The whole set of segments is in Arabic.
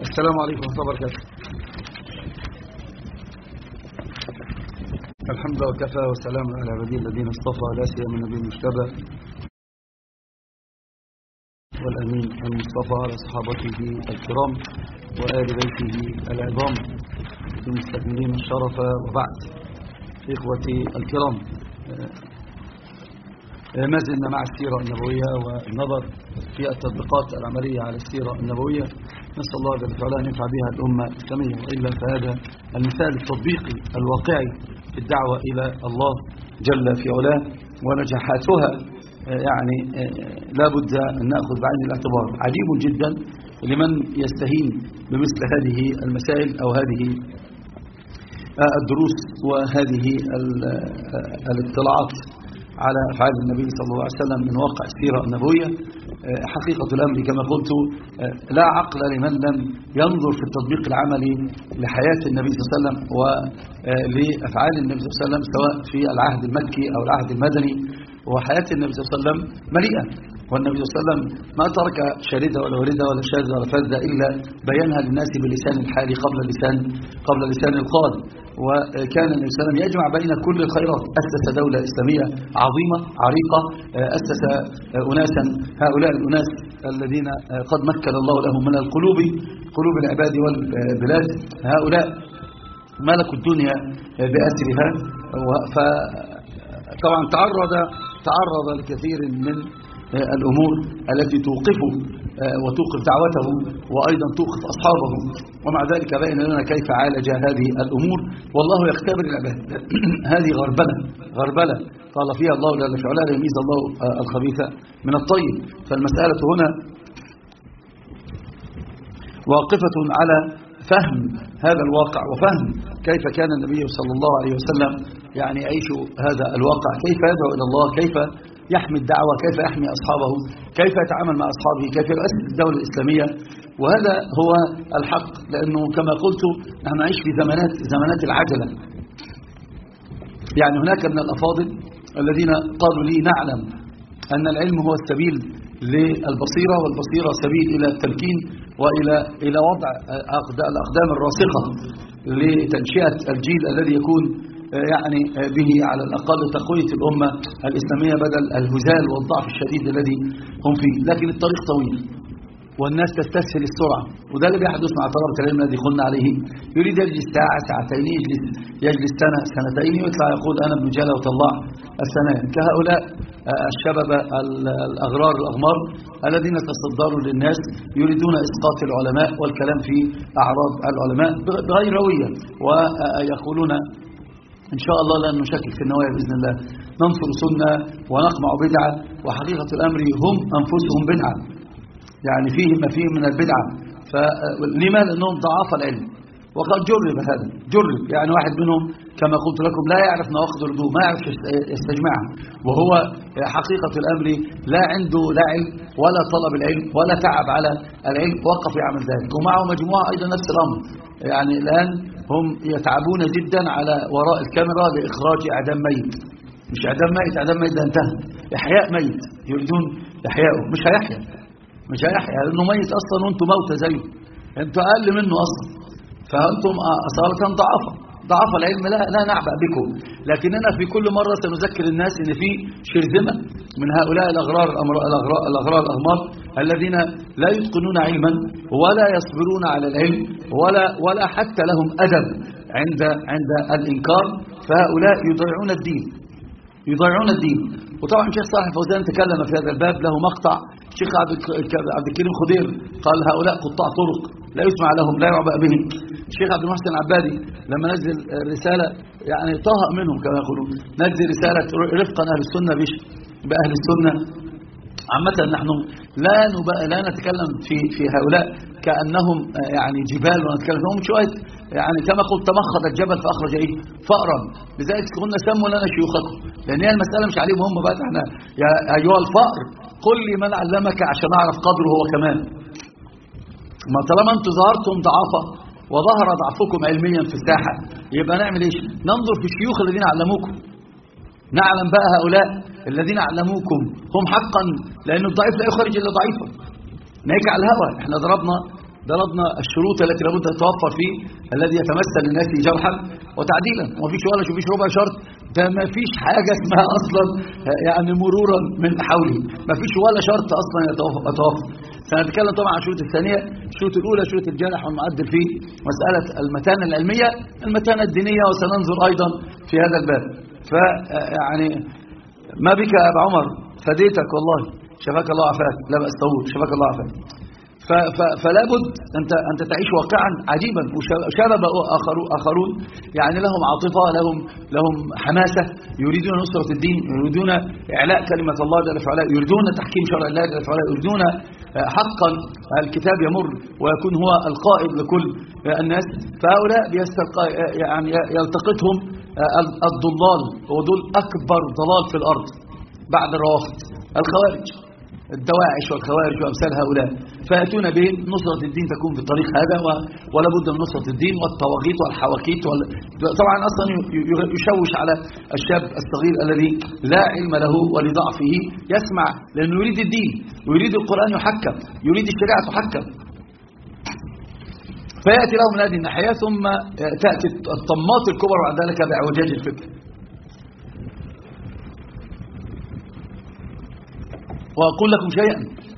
السلام عليكم ورحمة الله وبركاته. الحمد لله وكفى وسلام على عباده الذين اصطفى لا سيما النبي المجتبى والأمين المصطفى على صحابته الكرام وآل بيته العظام المستكملين الشرف. وبعد إخوتي الكرام، ما زلنا مع السيرة النبوية والنظر في التطبيقات العملية على السيرة النبوية. نسأل الله جل وعلا أن ينفع بها الأمة الإسلامية، وإلا فهذا المثال التطبيقي الواقعي في الدعوة إلى الله جل في علاه، ونجاحاتها يعني لا بد أن نأخذ بعين الاعتبار. عجيب جدا لمن يستهين بمثل هذه المسائل أو هذه الدروس وهذه الاطلاعات على أفعال النبي صلى الله عليه وسلم من واقع السيرة النبوية. حقيقة الأمر كما قلت، لا عقل لمن لم ينظر في التطبيق العملي لحياة النبي صلى الله عليه وسلم ولأفعال النبي صلى الله عليه وسلم، سواء في العهد المكي أو العهد المدني. وحياة النبي صلى الله عليه وسلم مليئة، والنبي صلى الله عليه وسلم ما ترك شاردة ولا واردة ولا شاذة ولا فاذة إلا بينها للناس بلسان الحال قبل لسان القال. وكان النبي صلى الله عليه وسلم يجمع بين كل الخيرات. أسس دولة إسلامية عظيمة عريقة، أسس أناسا، هؤلاء الأناس الذين قد مكن الله لهم من قلوب العباد والبلاد، هؤلاء ملكوا الدنيا بأسرها. فطبعا تعرض لكثير من الأمور التي وتوقف دعوته وأيضا توقف أصحابه، ومع ذلك بين لنا كيف عالج هذه الأمور. والله يختبر العباد. هذه غربلة قال فيها الله جل في علاه يميز الله الخبيث من الطيب. فالمسألة هنا واقفة على فهم هذا الواقع، وفهم كيف كان النبي صلى الله عليه وسلم يعني يعيش هذا الواقع، كيف يدعو إلى الله، كيف يحمي الدعوة، كيف يحمي أصحابه، كيف يتعامل مع أصحابه، كيف يؤسس الدولة الإسلامية. وهذا هو الحق، لأنه كما قلت نحن نعيش في زمانات العجلة. يعني هناك من الأفاضل الذين قالوا لي نعلم أن العلم هو السبيل للبصيرة، والبصيرة سبيل إلى التمكين وإلى وضع الأقدام الراسخة لتنشئة الجيل الذي يكون يعني به على الأقل تقوية الأمة الإسلامية بدل الهزال والضعف الشديد الذي هم فيه. لكن الطريق طويل والناس تستسهل السرعة، وده اللي بيحدث مع طلبة العلم الذي قلنا عليه. يريد يجلس ساعة ساعتين، يجلس سنة سنتين، ويطلع يقول أنا ابن جلا وطلع السنين. كهؤلاء الشباب الأغرار الأغمار الذين تصدروا للناس يريدون إسقاط العلماء والكلام في أعراض العلماء بغير روية، ويقولون إن شاء الله لن نشكك في النوايا بإذن الله، ننصر سنة ونقمع بدعة، وحقيقة الأمر هم أنفسهم بدعة، يعني فيهم ما فيهم من البدعة. فلما؟ لأنهم ضعاف العلم، وقد جرب يعني واحد منهم كما قلت لكم لا يعرف نواقض الوضوء، ما يعرف يستجمعها، وهو حقيقة الأمر لا عنده لا علم ولا طلب العلم ولا تعب على العلم، وقف يعمل ذلك. ومعه مجموعة أيضا نفس الأمر، يعني الآن هم يتعبون جدا على وراء الكاميرا لإخراج إعدام ميت. مش إعدام ميت ده انتهى، إحياء ميت، يريدون إحياءه. مش هيحيا لأنه ميت أصلا، وانتم موتى زيه، انتم أقل منه أصلا، فأنتم أصالة ضعف العلم. لا نعبأ بكم، لكننا في كل مرة سنذكر الناس ان في شرذمة من هؤلاء الأغرار الأغمار الذين لا يتقنون علما ولا يصبرون على العلم ولا حتى لهم أدب عند الإنكار. فهؤلاء يضيعون الدين. وطبعا الشيخ صالح الفوزان تكلم في هذا الباب، له مقطع. الشيخ عبد الكريم خضير قال هؤلاء قطاع طرق لا يسمع لهم لا يعبأ بهم. الشيخ عبد المحسن العبادي لما نزل رسالة، يعني طهق منهم كما يقولون، نزل رسالة رفقا أهل السنة بأهل السنة عامة. نحن لا نتكلم في هؤلاء كأنهم يعني جبال، ونتكلم هم شوية يعني كما قلت تمخض الجبل فأخرج فأرا. لذلك قلنا سموا لنا شيوخكم، لأن هي المسألة مش عليهم هم بقى، احنا يا أيها الفأر قل لي من علمك عشان أعرف قدره هو كمان. ما طالما انتم ظهرتم ضعافة وظهر ضعفكم علميا في الساحة، يبقى نعمل ايش؟ ننظر في الشيوخ الذين علموكم، نعلم بقى هؤلاء الذين علموكم هم حقا، لأن الضعيف لا يخرج إلا ضعيفا، نهيك على الهوى. احنا ضربنا ضربنا الشروط التي لابد أن تتوفر فيه الذي يتمثل للناس جرحا وتعديلا. وما فيش ولا فيش ربع شرط، ده ما فيش حاجة اسمها أصلا يعني مرورا من حوله، ما فيش ولا شرط أصلا يتوفر. سنتكلم طبعا عن الشروط الثانية. الشروط الأولى شروط الجارح والمعدل فيه مسألة المتانة العلمية، المتانة الدينية، وسننظر أيضا في هذا الباب. فيعني ما بك يا أبا عمر فديتك والله، شفاك الله عافاك، لا بأس طول، شفاك الله عافاك. فلا بد أنت تعيش واقعا عجيبا. وشباب آخرون يعني لهم عاطفة، لهم حماسة، يريدون نصرة الدين، يريدون إعلاء كلمة الله جل وعلا، يريدون تحكيم شرع الله جل وعلا، يريدون حقا الكتاب يمر ويكون هو القائد لكل الناس. فهؤلاء يعني يلتقطهم الضلال، ودول أكبر ضلال في الأرض بعد الروافض، الخوارج، الدواعش والخوارج وأمثال هؤلاء. فيأتون بهم نصرة الدين تكون في الطريق هذا، ولا بد من نصرة الدين والطواغيت والحواكيت طبعا أصلا يشوش على الشاب الصغير الذي لا علم له ولضعفه يسمع، لأنه يريد الدين ويريد القرآن يحكم، يريد الشريعة تحكم. فيأتي له من هذه الناحية، ثم تأتي الطمات الكبرى بعد ذلك بإعوجاج الفكر. وأقول لكم شيئا،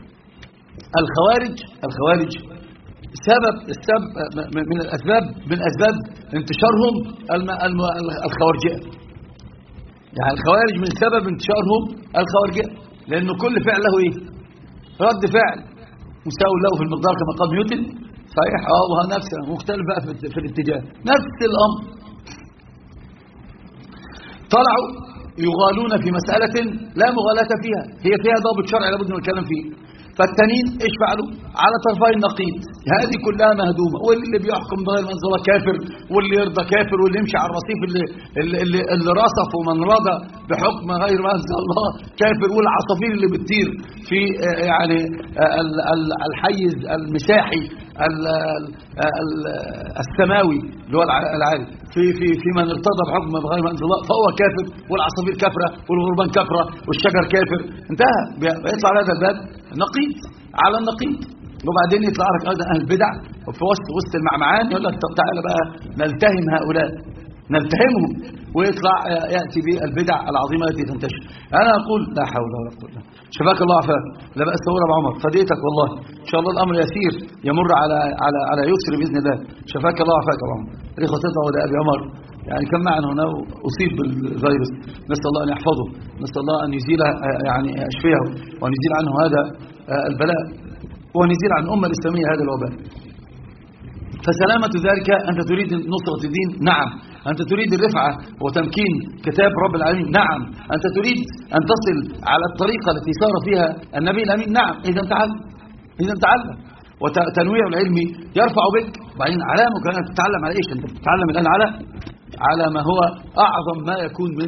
الخوارج السبب من أسباب انتشارهم الخوارجية. يعني الخوارج من سبب انتشارهم الخوارجية، لأنه كل فعل له إيه؟ رد فعل مساوي له في المقدار كما قال نيوتن، صحيح؟ وها نفسه مختلف بقى في الاتجاه، نفس الأمر. طلعوا يغالون في مسألة لا مغالاة فيها، هي فيها ضابط شرعي لابد من الكلام فيه. فالتانيين ايش فعلوا؟ على طرفي النقيض، هذه كلها مهدومه، واللي بيحكم بغير منزله كافر، واللي يرضى كافر، واللي يمشي على الرصيف اللي رصف ومن رضى بحكم غير منزل الله كافر، والعصافير اللي بتطير في يعني الحيز المساحي السماوي اللي هو العالي في من ارتضى بحكم بغير منزل الله فهو كافر، والعصافير كافره، والغربان كافره، والشجر كافر. انتهى، بيطلع هذا الباب نقيض على النقيض. وبعدين يطلع لك ايضا اهل البدع في وسط المعمعان، يقول لك تعالى بقى نلتهم هؤلاء، نلتهمهم، ويطلع ياتي بالبدع العظيمه التي تنتشر. انا اقول لا حول ولا قوه الا بالله، شفاك الله عافاك، لا باس طول ابو عمر، فديتك والله، ان شاء الله الامر يسير، يمر على يسر باذن الله. شفاك الله عافاك يا ابو عمر. الاخوه تطلعوا لابي عمر، يعني كم معنا هنا أصيب بالفيروس، نسأل الله أن يحفظه، نسأل الله أن يزيله، يعني يشفيه، وأن يزيل عنه هذا البلاء، وأن يزيل عن الأمة الإسلامية هذا الوباء. فسلامة ذلك أنت تريد نصرة الدين، نعم. أنت تريد الرفعة وتمكين كتاب رب العالمين، نعم. أنت تريد أن تصل على الطريقة التي سار فيها النبي الأمين، نعم. إذا تعلم وتنويع العلم يرفع بك. بعدين علامك أن تتعلم على إيش؟ أنت تتعلم الآن على ما هو أعظم ما يكون من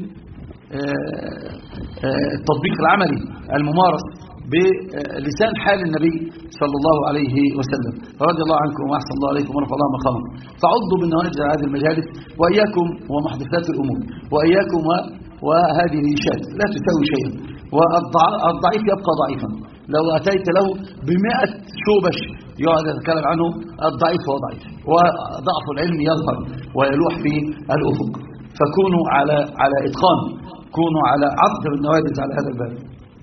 التطبيق العملي الممارس بلسان حال النبي صلى الله عليه وسلم. رضي الله عنكم وأحسن الله عليكم ورفع الله مقامكم. فعضوا بالنواجذ على هذه المجالس، وإياكم ومحدثات الأمور، وإياكم وهذه الإشاءات لا تساوي شيئا، والضعيف يبقى ضعيفا. لو أتيت له ب100 شوبش يقعد يتكلم عنه، الضعيف هو ضعيف، وضعف العلم يظهر ويلوح في الأفق. فكونوا على إتقان، كونوا على عض بالنواجذ على هذا الباب.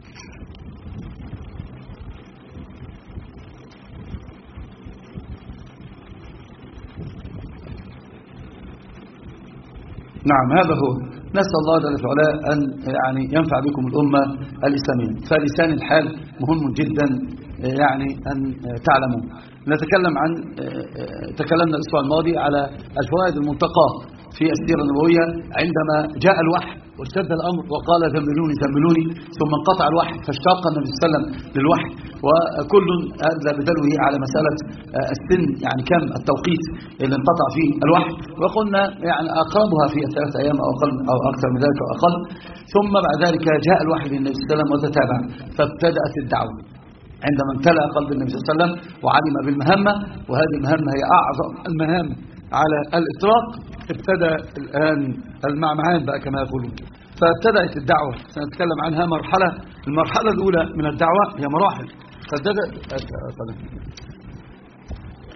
نعم، هذا هو. نسأل الله جل وعلا أن يعني ينفع بكم الأمة الإسلامية. فلسان الحال مهم جدا يعني أن تعلموا. نتكلم تكلمنا الأسبوع الماضي على الفوائد المنتقاة في السيرة النبوية عندما جاء الوحي واشتد الأمر وقال زملوني زملوني، ثم انقطع الوحي فاشتاق النبي صلى الله عليه وسلم للوحي، وكل هذا بدلوه على مسألة السن، يعني كم التوقيت اللي انقطع فيه الوحي، وقلنا يعني أقربها في 3 أيام أو أقل أو أكثر من ذلك أو أقل. ثم بعد ذلك جاء الوحي للنبي صلى الله عليه وسلم وتتابع، فابتدأت الدعوة عندما امتلأ قلب النبي صلى الله عليه وسلم وعلم بالمهمة، وهذه المهمة هي أعظم المهام على الإطلاق. ابتدى الآن المعمعان بقى كما يقولون، فابتدأت الدعوة. سنتكلم عنها مرحلة. المرحلة الأولى من الدعوة هي مراحل.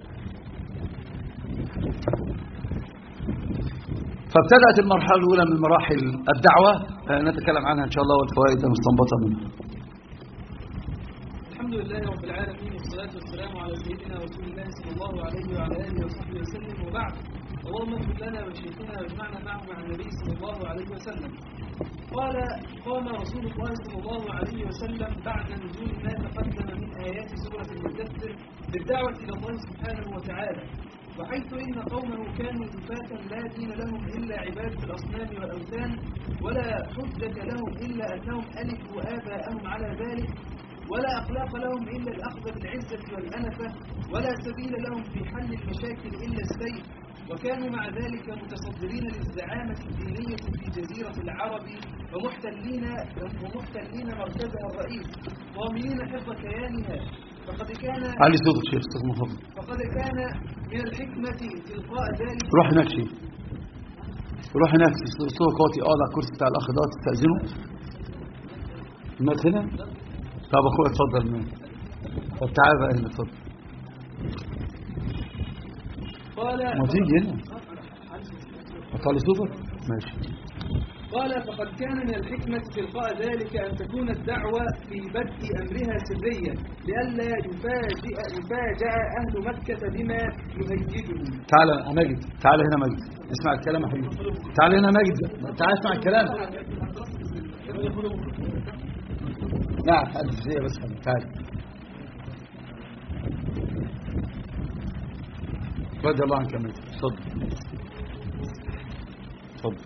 فابتدأت المرحلة الأولى من مراحل الدعوة نتكلم عنها إن شاء الله والفوائد المستنبطة منها. الحمد لله رب العالمين، والصلاة والسلام على سيدنا رسول الله صلى الله عليه وعلى آله وصحبه وسلم، وبعد. اللهم اغفر لنا وشيخنا واجمعنا معه مع النبي صلى الله عليه وسلم. قال: قام رسول الله صلى الله عليه وسلم بعد نزول ما تقدم من آيات سورة المدثر بالدعوة إلى الله سبحانه وتعالى، وحيث إن قومه كانوا جفاة لا دين لهم إلا عبادة الأصنام والأوثان، ولا حجة لهم إلا أنهم ألفوا آباءهم على ذلك، ولا أخلاق لهم إلا الأخذ بالعزة والأنفة، ولا سبيل لهم في حل المشاكل إلا السيف، وكانوا مع ذلك متصدرين للزعامة الدينية في جزيرة العرب ومحتلين مركزها الرئيس ضامنين حفظ كيانها. فقد كان علي صوت الشيخ استاذ مفضل. فقد كان من الحكمة تلقاء ذلك. روح هناك شيء، روح هناك صوت قوتي اقعد على الكرسي بتاع الاخ ده تستأذنه. المات هنا؟ طب اخويا اتفضل. طب تعال بقى هنا اتفضل. قال ما تيجي هنا اطلع صوتك ماشي. قال: فقد كان من الحكمة تلقاء ذلك أن تكون الدعوة في بدء أمرها سرية لئلا يفاجأ أهل مكة بما يهيجهم. تعال يا ماجد، تعال هنا ماجد، اسمع الكلام يا حبيبي. تعال هنا ماجد، تعال اسمع الكلام. نعم حد زي بس تعال. رضي الله عنك يا ماجد، اتفضل اتفضل.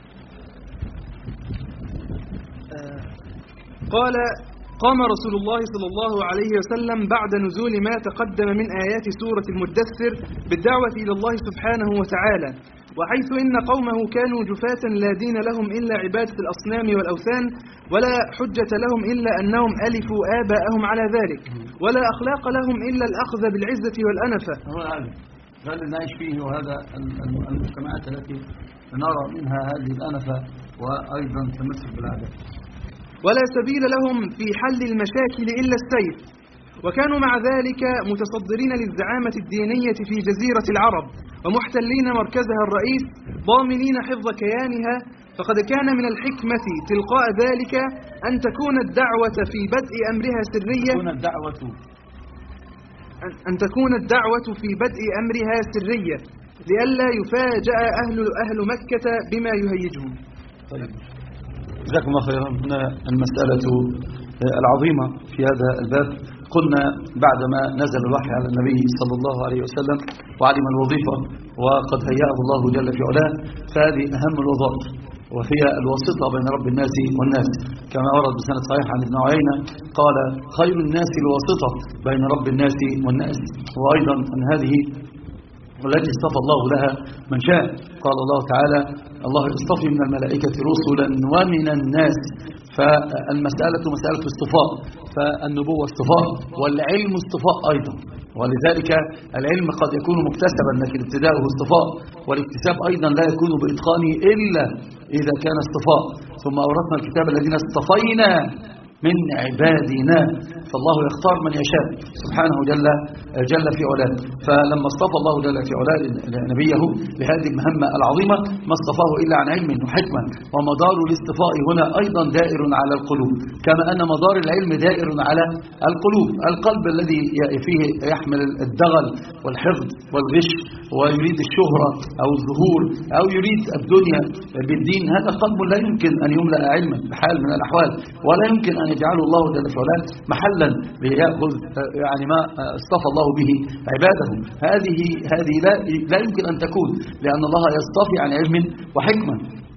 قال: قام رسول الله صلى الله عليه وسلم بعد نزول ما تقدم من آيات سورة المدثر بالدعوة إلى الله سبحانه وتعالى، وحيث إن قومه كانوا جفاة لا دين لهم إلا عبادة الأصنام والأوثان، ولا حجة لهم إلا أنهم ألفوا آباءهم على ذلك، ولا أخلاق لهم إلا الأخذ بالعزة والأنفة. هذا اللي نعيش فيه، وهذا المجتمعات التي نرى منها هذه الأنفة وأيضا تمسك بالعادات. ولا سبيل لهم في حل المشاكل إلا السيف، وكانوا مع ذلك متصدرين للزعامة الدينية في جزيرة العرب ومحتلين مركزها الرئيس ضامنين حفظ كيانها. فقد كان من الحكمة تلقاء ذلك أن تكون الدعوة في بدء أمرها سرية في بدء أمرها سرية لئلا يفاجأ أهل مكة بما يهيجهم. طيب جزاكم الله خيرا. هنا المسألة العظيمة في هذا الباب. قلنا بعدما نزل الوحي على النبي صلى الله عليه وسلم وعلم الوظيفة وقد هيأه الله جل في علاه، فهذه أهم الوظائف، وهي الواسطة بين رب الناس والناس، كما ورد بسند صحيح عن ابن عيينة قال: خير الناس الواسطة بين رب الناس والناس. وأيضا أن هذه والتي اصطفى الله لها من شاء. قال الله تعالى: الله يصطفي من الملائكة رسلا ومن الناس. فالمسألة مسألة اصطفاء، فالنبوة اصطفاء والعلم اصطفاء أيضا، ولذلك العلم قد يكون مكتسبا لكن ابتداؤه اصطفاء، والاكتساب أيضا لا يكون بإتقانه إلا إذا كان اصطفاء. ثم أورثنا الكتاب الذين اصطفينا من عبادنا، فالله يختار من يشاء سبحانه جل في علاه. فلما اصطفى الله جل في علاه نبيه لهذه المهمة العظيمة ما اصطفاه إلا عن علم وحكمة. ومدار الاصطفاء هنا أيضا دائر على القلوب، كما أن مدار العلم دائر على القلوب. القلب الذي فيه يحمل الدغل والحقد والغش ويريد الشهرة أو الظهور أو يريد الدنيا بالدين، هذا قلب لا يمكن أن يملأ علما بحال من الأحوال، ولا يمكن أن يجعله الله جل في علاه محلا ليأخذ يعني ما اصطفى الله به عباده. هذه لا يمكن أن تكون، لأن الله يصطفي عن علم وحكمة،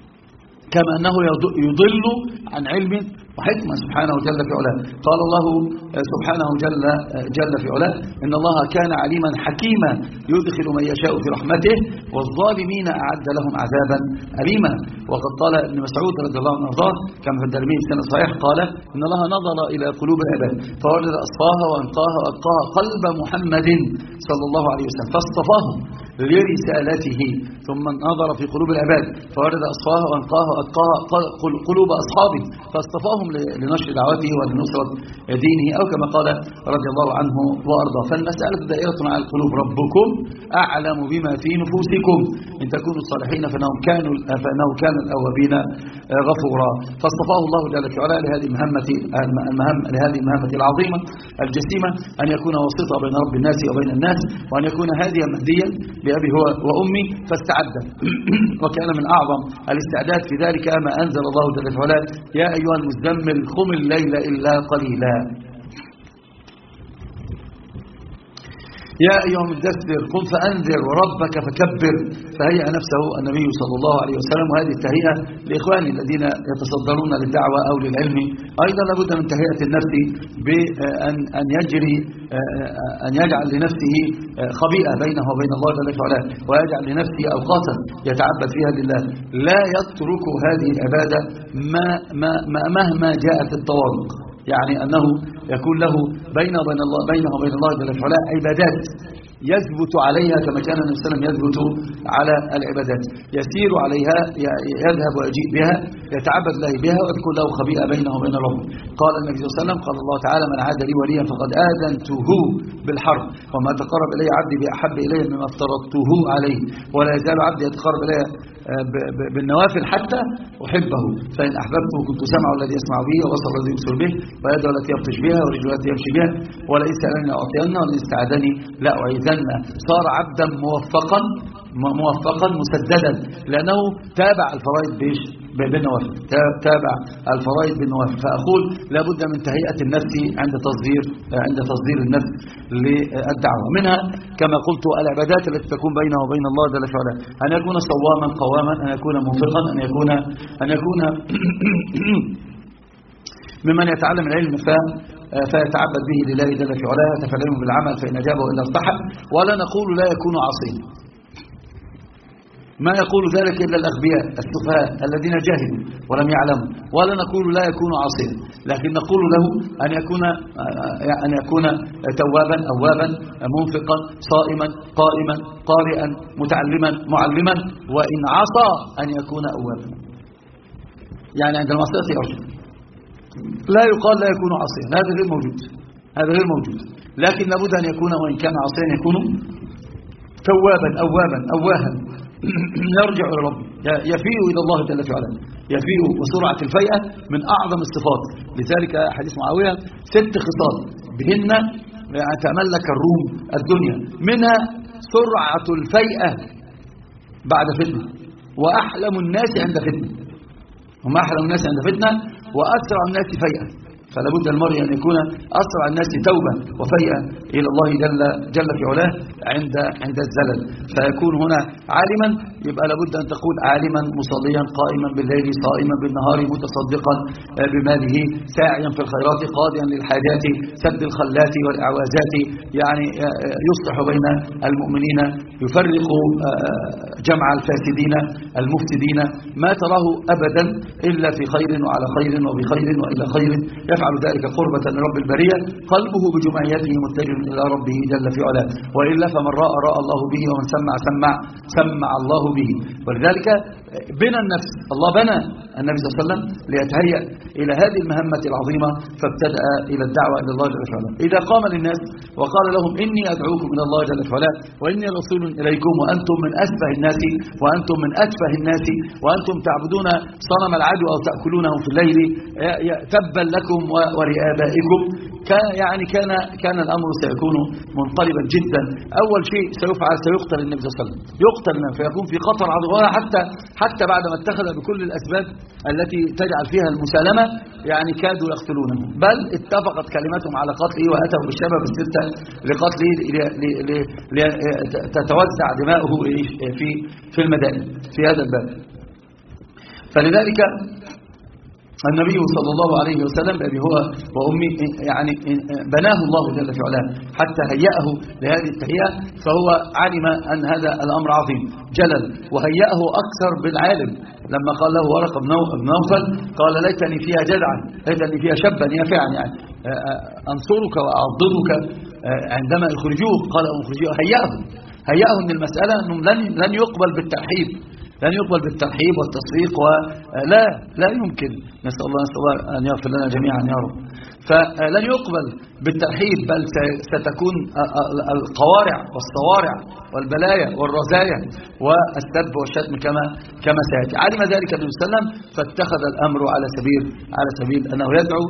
كما أنه يضل عن علم وحكمة سبحانه جل في علاه. قال الله سبحانه جل في علاه: إن الله كان عليما حكيما يدخل من يشاء في رحمته والظالمين أعد لهم عذابا أليما. وقد قال ابن مسعود رضي الله عنه وارضاه كما في الدارمي بسند صحيح قال: إن الله نظر إلى قلوب العباد فوجد أصفاها وأنقاها وأتقاها قلب محمد صلى الله عليه وسلم فاصطفاهم لرسالته، ثم نظر في قلوب العباد فوجد أصفاها وأنقاها وأتقاها قلوب أصحابه فاصطفاهم اختارهم لنشر دعوته ولنصرة دينه، أو كما قال رضي الله عنه وأرضاه. فالمسألة دائرة مع القلوب. ربكم أعلم بما في نفوسكم إن تكونوا صالحين فإنه كان الأوابين غفورا. فاصطفاه الله جل وعلا لهذه المهمة العظيمة الجسيمة، أن يكون وسيطا بين رب الناس وبين الناس، وأن يكون هاديا مهديا بأبي هو وأمي. فاستعد وكان من أعظم الاستعداد في ذلك ما أنزل الله جل وعلا: يا أيها المزمل قم الليل إلا قليلا، يا أيها المدثر قم فأنذر وربك فكبر. فهيأ نفسه النبي صلى الله عليه وسلم. وهذه التهيئة لإخواني الذين يتصدرون للدعوة أو للعلم أيضا لابد من تهيئة النفس بأن يجعل لنفسه خبيئة بينه وبين الله جل وعلا، ويجعل لنفسه أوقاتا يتعبد فيها لله، لا يترك هذه العبادة مهما جاءت الطوارئ. يعني أنه يكون له بينه وبين الله جل وعلا عبادات يثبت عليها كما كان النبي صلى الله عليه وسلم يثبت على العبادات، يسير عليها، يذهب ويجيء بها، يتعبد الله بها، وتكون له خبيئة بينه وبين ربه. قال النبي صلى الله عليه وسلم: قال الله تعالى: من عاد لي وليا فقد آذنته بالحرب، وما تقرب إلي عبدي بأحب إلي مما افترضته عليه، ولا يزال عبدي يتقرب إلي بالنوافل حتى أحبه، فإن أحببته كنت سمعه الذي يسمع به، وبصره الذي يبصر به، ويده التي يبطش بها، ورجله التي يمشي بها، ولئن سألني لأعطينه، ولئن استعاذني لأعيذنه. صار عبدا موفقا مسددا، لأنه تابع الفرائض بالنوافل، تابع الفرائض بالنوافل. فأقول لابد من تهيئة النفس عند تصدير النفس للدعوة. منها كما قلت العبادات التي تكون بينه وبين الله جل وعلا: أن يكون صواما قواما، أن يكون منفقا، أن يكون ممن يتعلم العلم فيتعبد به لله جل وعلا، يتفعله بالعمل، فإن أجابه إلا ارتحل. ولا نقول لا يكون عاصيا، ما يقول ذلك إلا الأغبياء السفهاء الذين جاهلوا ولم يعلموا. ولا نقول لا يكون عاصيا، لكن نقول له أن يكون توابا أوابا منفقا صائما قائما قارئا متعلما معلما، وإن عصى أن يكون أوابا. يعني عند المعصية يرجع، لا يقال لا يكون عاصيا، هذا غير موجود. لكن لابد أن يكون، وإن كان عاصيا يكون توابا أوابا أواها، يرجع إلى ربه، يفيء إلى الله جل وعلا، يفيء. وسرعة الفيئة من أعظم الصفات. لذلك حديث معاوية: 6 خصال بهن تملك الروم الدنيا، منها سرعة الفيئة بعد فتنة، وأحلم الناس عند فتنة، هم أحلم الناس عند فتنة وأسرع الناس فيئة. فلا بد المرء أن يكون أسرع الناس توبة وفيئة إلى الله جل في علاه عند الزلل. فيكون هنا عالما، يبقى لابد أن تكون عالما مصليا قائما بالليل صائما بالنهار متصدقا بماله ساعيا في الخيرات قاضيا للحاجات سد الخلات والإعوازات، يعني يصلح بين المؤمنين، يفرق جمع الفاسدين المفسدين، ما تراه أبدا إلا في خير وعلى خير وبخير وإلى خير، يفعل ذلك قربة لرب البرية، قلبه بجمعيته متجه إلى ربه جل في علاه. وإلا فمن رأى الله به، ومن سمع الله به. ولذلك بنى النفس، الله بنى النبي صلى الله عليه وسلم ليتهيأ إلى هذه المهمة العظيمة، فابتدأ إلى الدعوة إلى الله جل وعلا. إذا قام للناس وقال لهم: إني أدعوكم إلى الله جل وعلا، وإني رسول إليكم، وأنتم من أسفه الناس وأنتم من أتفه الناس، وأنتم تعبدون صنم العدو أو تأكلونه في الليل، تبا لكم ولآبائكم. يعني كان الأمر سيكون منقلبا جدا. أول شيء سيقتل النبي صلى الله عليه وسلم، يقتل فيكون في خطر عظيم، حتى بعد ما اتخذ بكل الأسباب التي تجعل فيها المسالمة، يعني كادوا يقتلونه، بل اتفقت كلمتهم على قتله، وأتوا بالشباب 6 لقتله تتوزع دماؤه في المدائن في هذا الباب. فلذلك النبي صلى الله عليه وسلم بأبي هو وأمي يعني بناه الله جل في علاه حتى هيأه لهذه التهيئة، فهو علم أن هذا الأمر عظيم جلل، وهيأه أكثر بالعالم لما قال له ورقة بن نوفل: قال ليتني فيها جدعا، ليتني فيها شبا يافعا، يعني أنصرك وأعضدك عندما يخرجوه. قال: هيأه من المسألة أنهم لن يقبل بالترحيب لن يقبل بالترحيب والتصفيق لا يمكن. نسأل الله أن يغفر لنا جميعا يا رب. فلن يقبل بالترحيب، بل ستكون القوارع والصوارع والبلايا والرزايا والسب والشتم كما سيأتي. علم ذلك النبي صلى الله عليه وسلم فاتخذ الأمر على سبيل أنه يدعو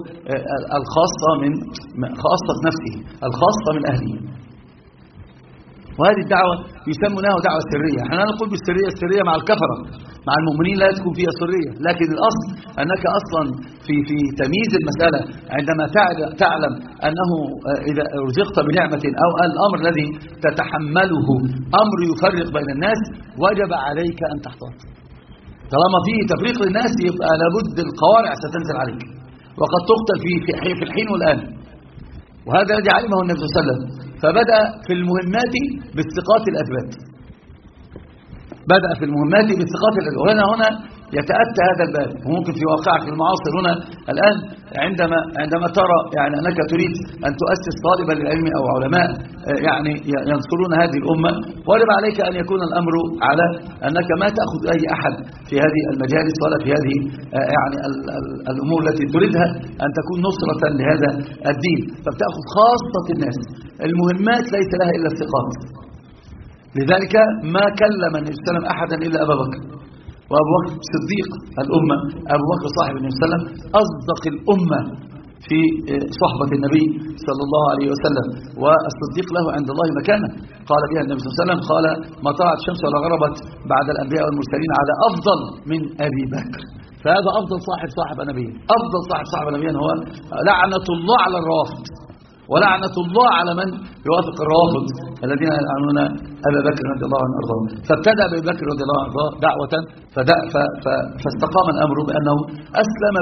خاصة نفسه، الخاصة من أهله. وهذه الدعوة يسمونها دعوة سرية. احنا لا نقول بالسرية، السرية مع الكفرة، مع المؤمنين لا تكون فيها سرية، لكن الأصل أنك أصلا في تمييز المسألة عندما تعلم أنه إذا رزقت بنعمة أو الأمر الذي تتحمله أمر يفرق بين الناس، وجب عليك أن تحتاط. طالما فيه تفريق للناس يبقى لابد القوارع ستنزل عليك، وقد تقتل في الحين والآن. وهذا الذي علمه النبي صلى الله عليه وسلم، فبدأ في المهمات باستقاط الأثبات. بدأ في المهمات باستقاط الأثبات. هنا يتأتى هذا الباب. وممكن في واقعك المعاصر هنا الآن عندما ترى يعني أنك تريد أن تؤسس طالبا للعلم أو علماء يعني ينصرون هذه الأمة، وجب عليك أن يكون الأمر على أنك ما تأخذ أي أحد في هذه المجالس ولا في هذه يعني الأمور التي تريدها أن تكون نصرة لهذا الدين، فبتأخذ خاصة الناس. المهمات ليس لها إلا الثقات. لذلك ما كلم النبي صلى الله عليه وسلم أحدا إلا أبا بكر، وأبو بكر صديق الأمة. أبو بكر صاحب النبي صلى الله عليه وسلم أصدق الأمة في صحبة النبي صلى الله عليه وسلم، والصديق له عند الله مكانه. قال بها النبي صلى الله عليه وسلم، قال ما طلعت الشمس ولا غربت بعد الأنبياء والمرسلين على أفضل من أبي بكر. فهذا أفضل صاحب نبي، أفضل صاحب نبي هو لعنة الله على الروافض، ولعنة الله على من يوافق الروافض الذين يلعنون أبا بكر رضي الله عنه وارضاه. فابتدأ أبي بكر رضي الله عنه وارضاه دعوة، فاستقام الأمر بأنه أسلم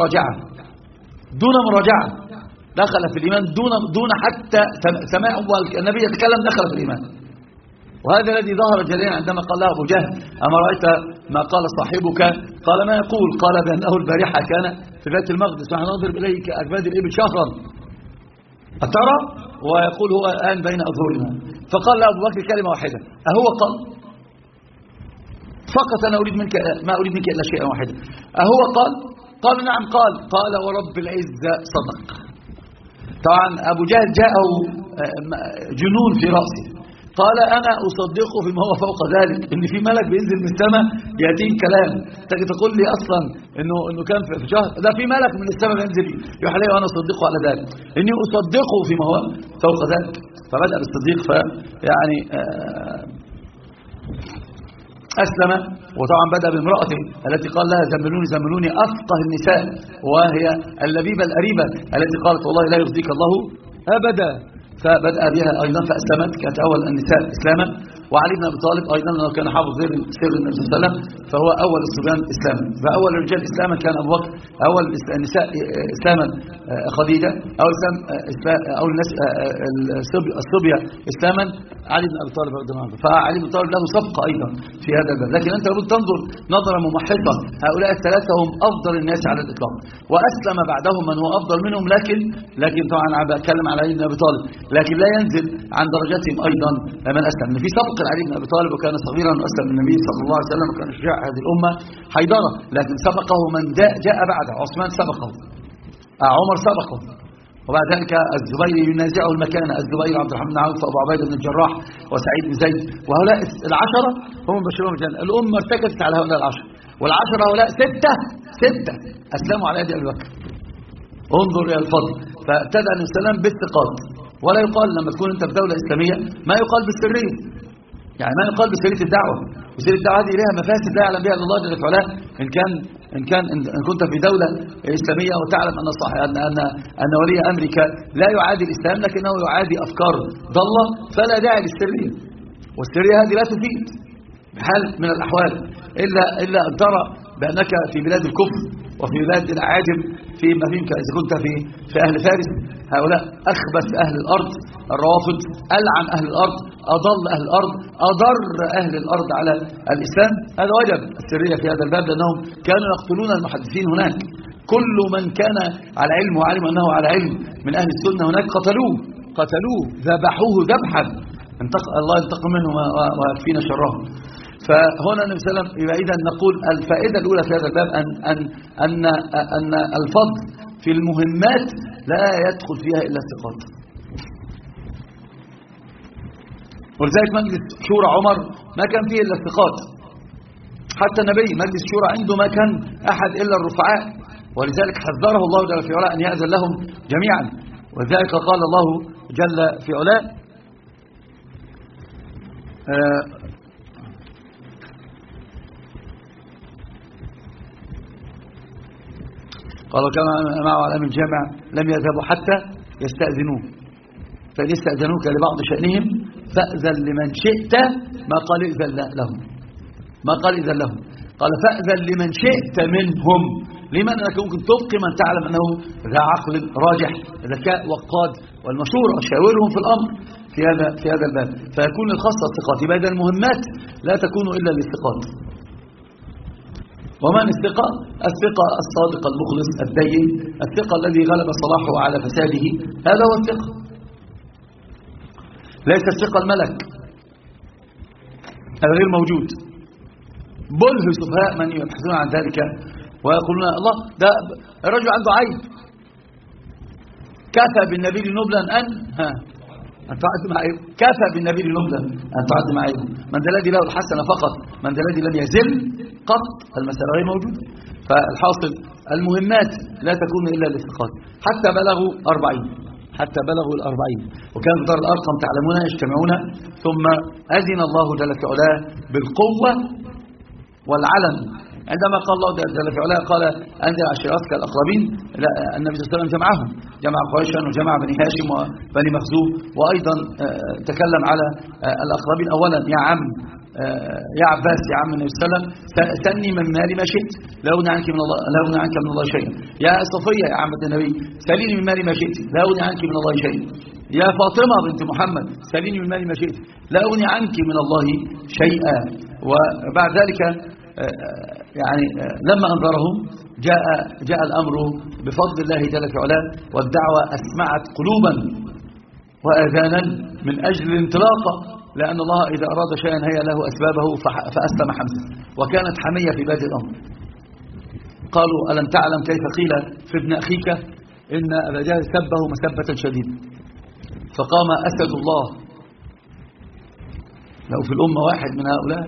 دون مراجعة، دخل في الإيمان دون حتى سماع النبي يتكلم، دخل في الإيمان. وهذا الذي ظهر جليا عندما قال له أبو جهل أما رأيت ما قال صاحبك؟ قال ما يقول؟ قال بأنه البارحة كان في بيت المقدس ونحن نضرب إليك أكباد الإبل شهرا أترى؟ ويقول هو الآن بين أظهرنا. فقال له أبو بكر كلمة واحدة، أهو قال؟ فقط أنا ما أريد منك إلا شيئا واحدا، أهو قال؟ قال نعم قال. قال ورب العزة صدق. طبعا أبو جهل جاءه جنون في رأسه، قال أنا أصدقه فيما هو فوق ذلك، إن في ملك بينزل من السماء يأتيه كلام، تجي تقول لي أصلا إنه كان في شهر، ده في ملك من السماء ينزل يوحى لي وأنا أصدقه على ذلك، إني أصدقه فيما هو فوق ذلك. فبدأ بالتصديق، فيعني أسلم. وطبعا بدأ بامرأته التي قال لها زملوني أفقه النساء، وهي اللبيبة الأريبة التي قالت والله لا يخزيك الله أبدا. فبدأ بها أيضا فأسلمت، كانت أول النساء إسلاما. وعلي بن أبي طالب أيضا لأنه كان حافظ سر النبي صلى الله عليه وسلم، فهو أول الصبيان إسلاما. فأول الرجال إسلاما كان أبو بكر، أول النساء إسلاما خديجة، أول الناس الصبية إسلاما علي بن أبي طالب رضي الله عنه. فعلي بن طالب له سبقة أيضا في هذا الباب. لكن أنت لابد تنظر نظرة ممحصة، هؤلاء الثلاثة هم أفضل الناس على الإطلاق، وأسلم بعدهم من هو أفضل منهم، لكن طبعا بتكلم على علي بن أبي طالب، لكن لا ينزل عن درجاتهم أيضا من أسلم. في سبق علي بن أبي طالب، وكان صغيرا وأسلم النبي صلى الله عليه وسلم، وكان شجاع هذه الأمة حيدرة، لكن سبقه من جاء بعده. عثمان سبقه، عمر سبقه، وبعد ذلك الزبير ينازعه المكانة، الزبير عبد الرحمن بن عوف، أبو عبيدة بن الجراح، وسعيد بن زيد. وهؤلاء العشرة هم مبشرون بالجنة. الأمة ارتكزت على هؤلاء العشرة، والعشرة هؤلاء ستة أسلموا على يد أبي بكر. انظر إلى الفضل. فابتدأ النبي صلى الله عليه وسلم بالثقات، ولا يقال لما تكون أنت في دولة إسلامية ما يقال بالسرية، يعني ما يقال بسرية الدعوة. وسرية الدعوة هذه لها مفاسد لا يعلم بها إلا الله جل وعلا. إن كنت في دولة إسلامية وتعلم أن ولي أمرك لا يعادي الإسلام لكنه يعادي أفكار ضالة، فلا داعي للسرية. والسرية هذه لا تفيد بحال من الأحوال إلا أن ترى بأنك في بلاد الكفر وفي بلاد الأعاجم، فيما فيك إذا كنت في أهل فارس، هؤلاء أخبث أهل الأرض، الروافض، ألعن أهل الأرض، أضل أهل الأرض، أضر أهل الأرض على الإسلام. هذا وجب السرية في هذا الباب، لأنهم كانوا يقتلون المحدثين هناك. كل من كان على علم وعلم أنه على علم من أهل السنة هناك قتلوه ذبحوه ذبحا، الله ينتقم منه ويكفينا شرهم. فهنا النبي صلى الله عليه وسلم يبقى إذا نقول الفائدة الأولى في هذا الباب أن الفضل في المهمات لا يدخل فيها إلا الثقات. ولذلك مجلس شورى عمر ما كان فيه إلا الثقات، حتى النبي مجلس شورى عنده ما كان أحد إلا الرفعاء، ولذلك حذره الله جل في علاه أن يأذن لهم جميعا. وذلك قال الله جل في علاه قالوا كما معه على من الجامع لم يذهبوا حتى يستأذنوه، فإن استأذنوك لبعض شأنهم فأذن لمن شئت، ما قال إذن لهم، ما قال إذن لهم، قال فأذن لمن شئت منهم. لمن؟ أنك ممكن تبقي من تعلم أنه ذا عقل راجح ذكاء وقاد، والمشورة شاورهم في الأمر في هذا الباب، فيكون الخاصة الثقات. يبقى المهمات لا تكون إلا للثقات. ومن الثقة؟ الثقة الصادق المخلص الدين، الثقة الذي غلب صلاحه على فساده، هذا هو الثقة. ليس الثقة الملك، هذا غير موجود. بله سفهاء من يبحثون عن ذلك ويقولون الله ده الرجل عنده عيب، كفى بالنبي نبلا أن تعد مع عيب، كفى بالنبي نبلا أن تعد مع عيب. من ذا الذي له الحسنة فقط، من ذا الذي لم يزل قط، المسألة غير موجودة. فالحاصل المهمات لا تكون إلا للثقات حتى بلغوا 40، حتى بلغوا 40. وكان دار الأرقم تعلمون يجتمعون، ثم أذن الله جل في علاه بالقوة والعلن. عندما قال الله جل في علاه قال أنزل عشيرتك الأقربين، النبي صلى الله عليه وسلم جمعهم، جمع قريشا وجمع بني هاشم وبني مخزوم، وأيضا تكلم على الأقربين أولا، يا عم يا عباس يا عم النبي صلى الله عليه وسلم سلني من مالي ما شئت لا أغني عنك من الله شيئا. يا صفية يا عمة النبي سليني من مالي ما شئت لا أغني عنك من الله شيئا. يا فاطمة بنت محمد سليني من مالي ما شئت لا أغني عنك من الله شيئا. وبعد ذلك يعني لما أنظرهم جاء الأمر بفضل الله جل في علاه، والدعوة أسمعت قلوبا وآذانا من أجل الانطلاقة، لأن الله إذا أراد شيئا هيأ له أسبابه. فأسلم حمزة، وكانت حمية في بادئ الأمر. قالوا ألم تعلم كيف قيل في ابن أخيك إن أبا جهل سبه مسبة شديدة، فقام أسد الله. لو في الأمة واحد من هؤلاء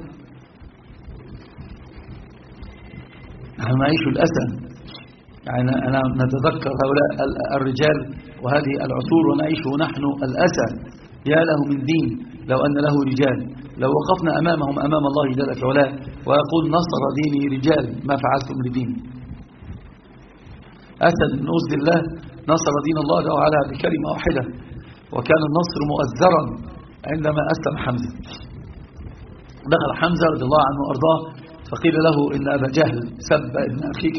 نحن نعيش الأسى. يعني أنا نتذكر هؤلاء الرجال وهذه العصور ونعيشه نحن الأسى. يا له من دين لو أن له رجال، لو وقفنا أمامهم أمام الله جل في علاه ويقول نصر ديني رجال ما فعلتم لديني. أسد من أسد الله نصر دين الله جل وعلا بكلمة واحدة، وكان النصر مؤذرا عندما أسلم حمزة. دخل حمزة رضي الله عنه وأرضاه، فقيل له إن أبا جهل سب ابن أخيك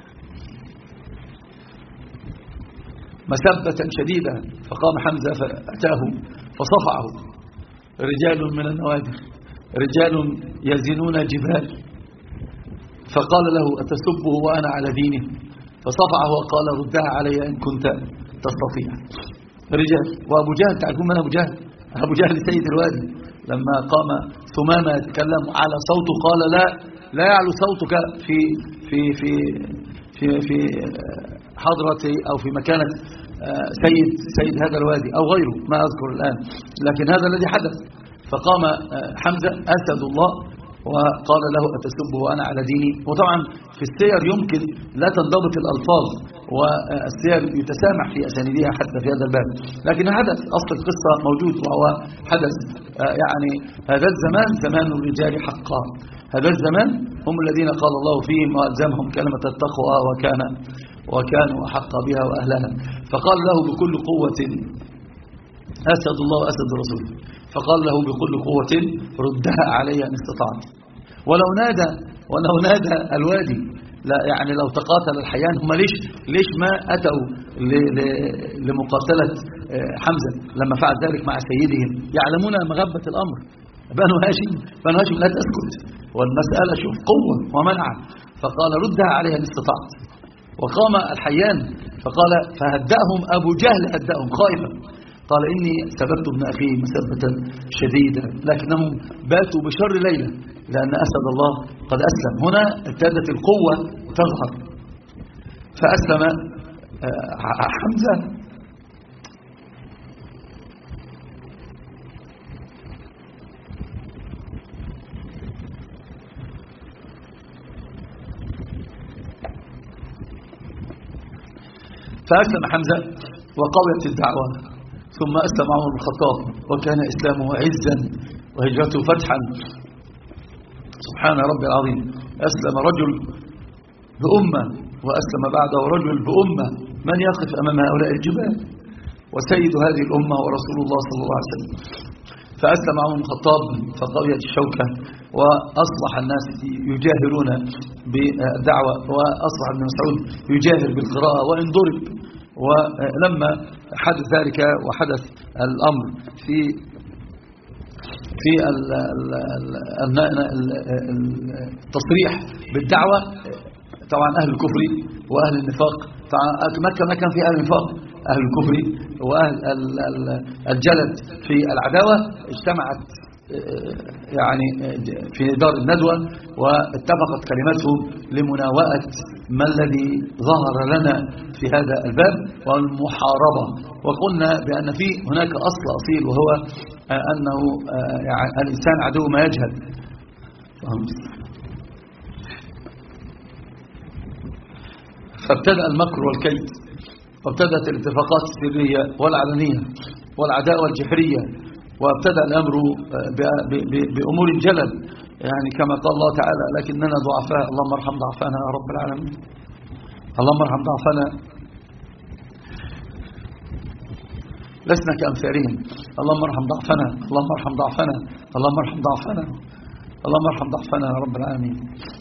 مسبة شديدة، فقام حمزة فأتاه فصفعه رجال من النوادر، رجال يزنون جبال، فقال له أتسبه وأنا على دينه؟ فصفعه وقال ردها علي إن كنت تستطيع. رجال. وأبو جهل تعرفون من أبو جهل؟ أبو جهل سيد الوادي، لما قام ثمامة يتكلم على صوته قال لا يعلو صوتك في في في في في حضرة أو في مكانة سيد هذا الوادي أو غيره، ما أذكر الآن، لكن هذا الذي حدث. فقام حمزة أسد الله وقال له أتسبه وأنا على ديني. وطبعا في السير يمكن لا تنضبط الألفاظ، والسير يتسامح في أسانيدها حتى في هذا الباب، لكن حدث أصل القصة موجود، وهو حدث يعني هذا الزمان زمان الرجال حقا. هذا الزمان هم الذين قال الله فيهم وألزمهم كلمة التقوى وكانوا أحق بها وأهلها. فقال له بكل قوة أسد الله وأسد رسوله، فقال له بكل قوة ردها علي إن استطعت. ولو نادى الوادي، لا يعني لو تقاتل الحيان، هم ليش ما أتوا لمقاتلة حمزة لما فعل ذلك مع سيدهم؟ يعلمون مغبة الأمر. بنو هاشم لا تسكت، والمسألة شوف قوة ومنع. فقال ردها عليها إن استطعت. وقام الحيان فقال فهدأهم أبو جهل، هدأهم خائفا، قال إني سببت ابن أخي مسبة شديدة لكنهم باتوا بشر ليلة لأن أسد الله قد أسلم. هنا ابتدت القوة تظهر، فأسلم حمزة. فأسلم حمزة وقويت الدعوة، ثم أسلم عمر بن الخطاب وكان إسلامه عزا وهجرته فتحا. سبحان ربي العظيم، أسلم رجل بأمة وأسلم بعده رجل بأمة، من يقف أمام هؤلاء الجبال؟ وسيد هذه الأمة ورسول الله صلى الله عليه وسلم. فأسلم عمر بن الخطاب فقويت الشوكة، وأصبح الناس يجاهرون بالدعوة، وأصبح ابن مسعود يجاهر بالقراءة وإن ضرب. ولما حدث ذلك وحدث الأمر في التصريح بالدعوة، طبعا أهل الكفر وأهل النفاق، مكة ما كان في أهل النفاق، أهل الكفر وأهل الجلد في العداوة اجتمعت يعني في دار الندوة، واتفقت كلمتهم لمناوئة ما الذي ظهر لنا في هذا الباب والمحاربة. وقلنا بأن فيه هناك أصل أصيل، وهو أنه يعني الإنسان عدو ما يجهل. فابتدأ المكر والكيد، وابتدأت الاتفاقات السرية والعلنية والعداوة الجحرية، وابتدأ الأمر بأمور جلل، يعني كما قال الله تعالى: لكننا ضعفاء، اللهم ارحم ضعفنا يا رب العالمين، اللهم ارحم ضعفنا، لسنا كأمثالهم، اللهم ارحم ضعفنا، اللهم ارحم ضعفنا، اللهم ارحم ضعفنا، اللهم ارحم ضعفنا يا رب العالمين.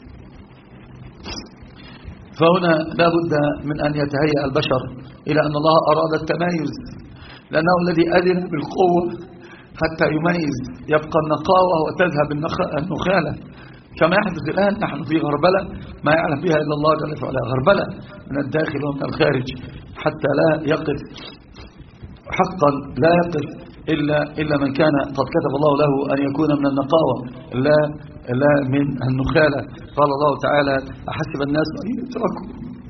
فهنا لا بد من أن يتهيأ البشر إلى أن الله أراد التمايز، لأنه الذي أذن بالقوة حتى يميز، يبقى النقاوة وتذهب النخالة، كما يحدث الآن. نحن في غربلة ما يعلم بها إلا الله جل وعلا، غربلة من الداخل ومن الخارج، حتى لا يقف حقا، لا يقف إلا من كان قد كتب الله له أن يكون من النقاوة لا من النخالة. قال الله تعالى: أحسب الناس أن يتركوا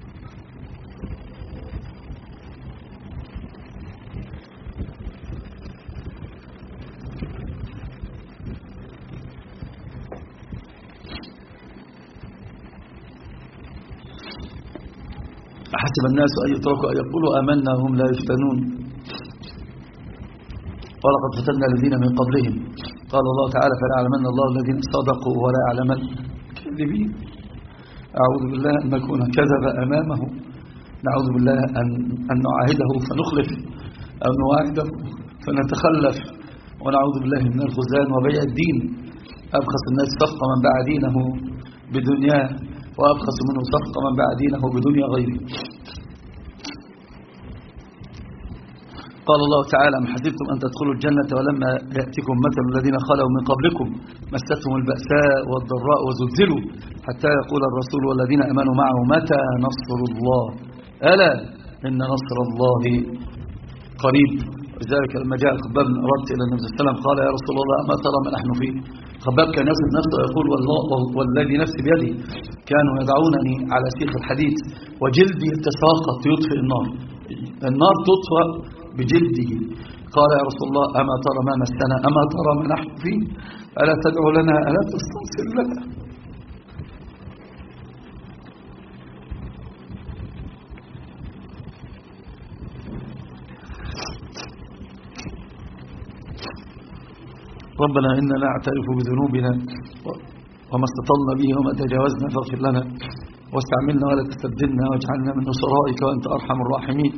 أحسب الناس أن يتركوا أن يقولوا آمنا وهم لا يفتنون، ولقد فتنا الذين من قبلهم. قال الله تعالى: فلا يعلمن الله الذين صدقوا ولا يعلمن الكاذبين. أعوذ بالله أن نكون كذب أمامه، نعوذ بالله أن نعاهده فنخلف، أو نواعده فنتخلف، ونعوذ بالله من الخزان وبيع الدين. أبخس الناس صفقة من باع دينه بدنياه، وأبخس منه صفقة من باع دينه بدنيا غيره. قال الله تعالى: أم حسبتم أن تدخلوا الجنة ولما يأتكم مثل الذين خلوا من قبلكم مستهم البأساء والضراء وزلزلوا حتى يقول الرسول والذين آمنوا معه متى نصر الله ألا إن نصر الله قريب. لذلك لما جاء خباب بن أرد إلى النبي صلى الله عليه وسلم قال: يا رسول الله أما ترى ما نحن فيه؟ خباب كان يصف نفسه ويقول: والذي نفسي بيدي كانوا يدعونني على سيخ الحديد وجلدي يتساقط يطفئ النار تطفئ بجلده. قال: يا رسول الله أما ترى ما مسنا، أما ترى ما نحن فيه، ألا تدعو لنا، ألا تستنصر لنا؟ ربنا إننا نعترف بذنوبنا وما استطلنا به وما تجاوزنا فاغفر لنا واستعملنا ولا تستبدلنا واجعلنا من نصرائك وأنت أرحم الراحمين.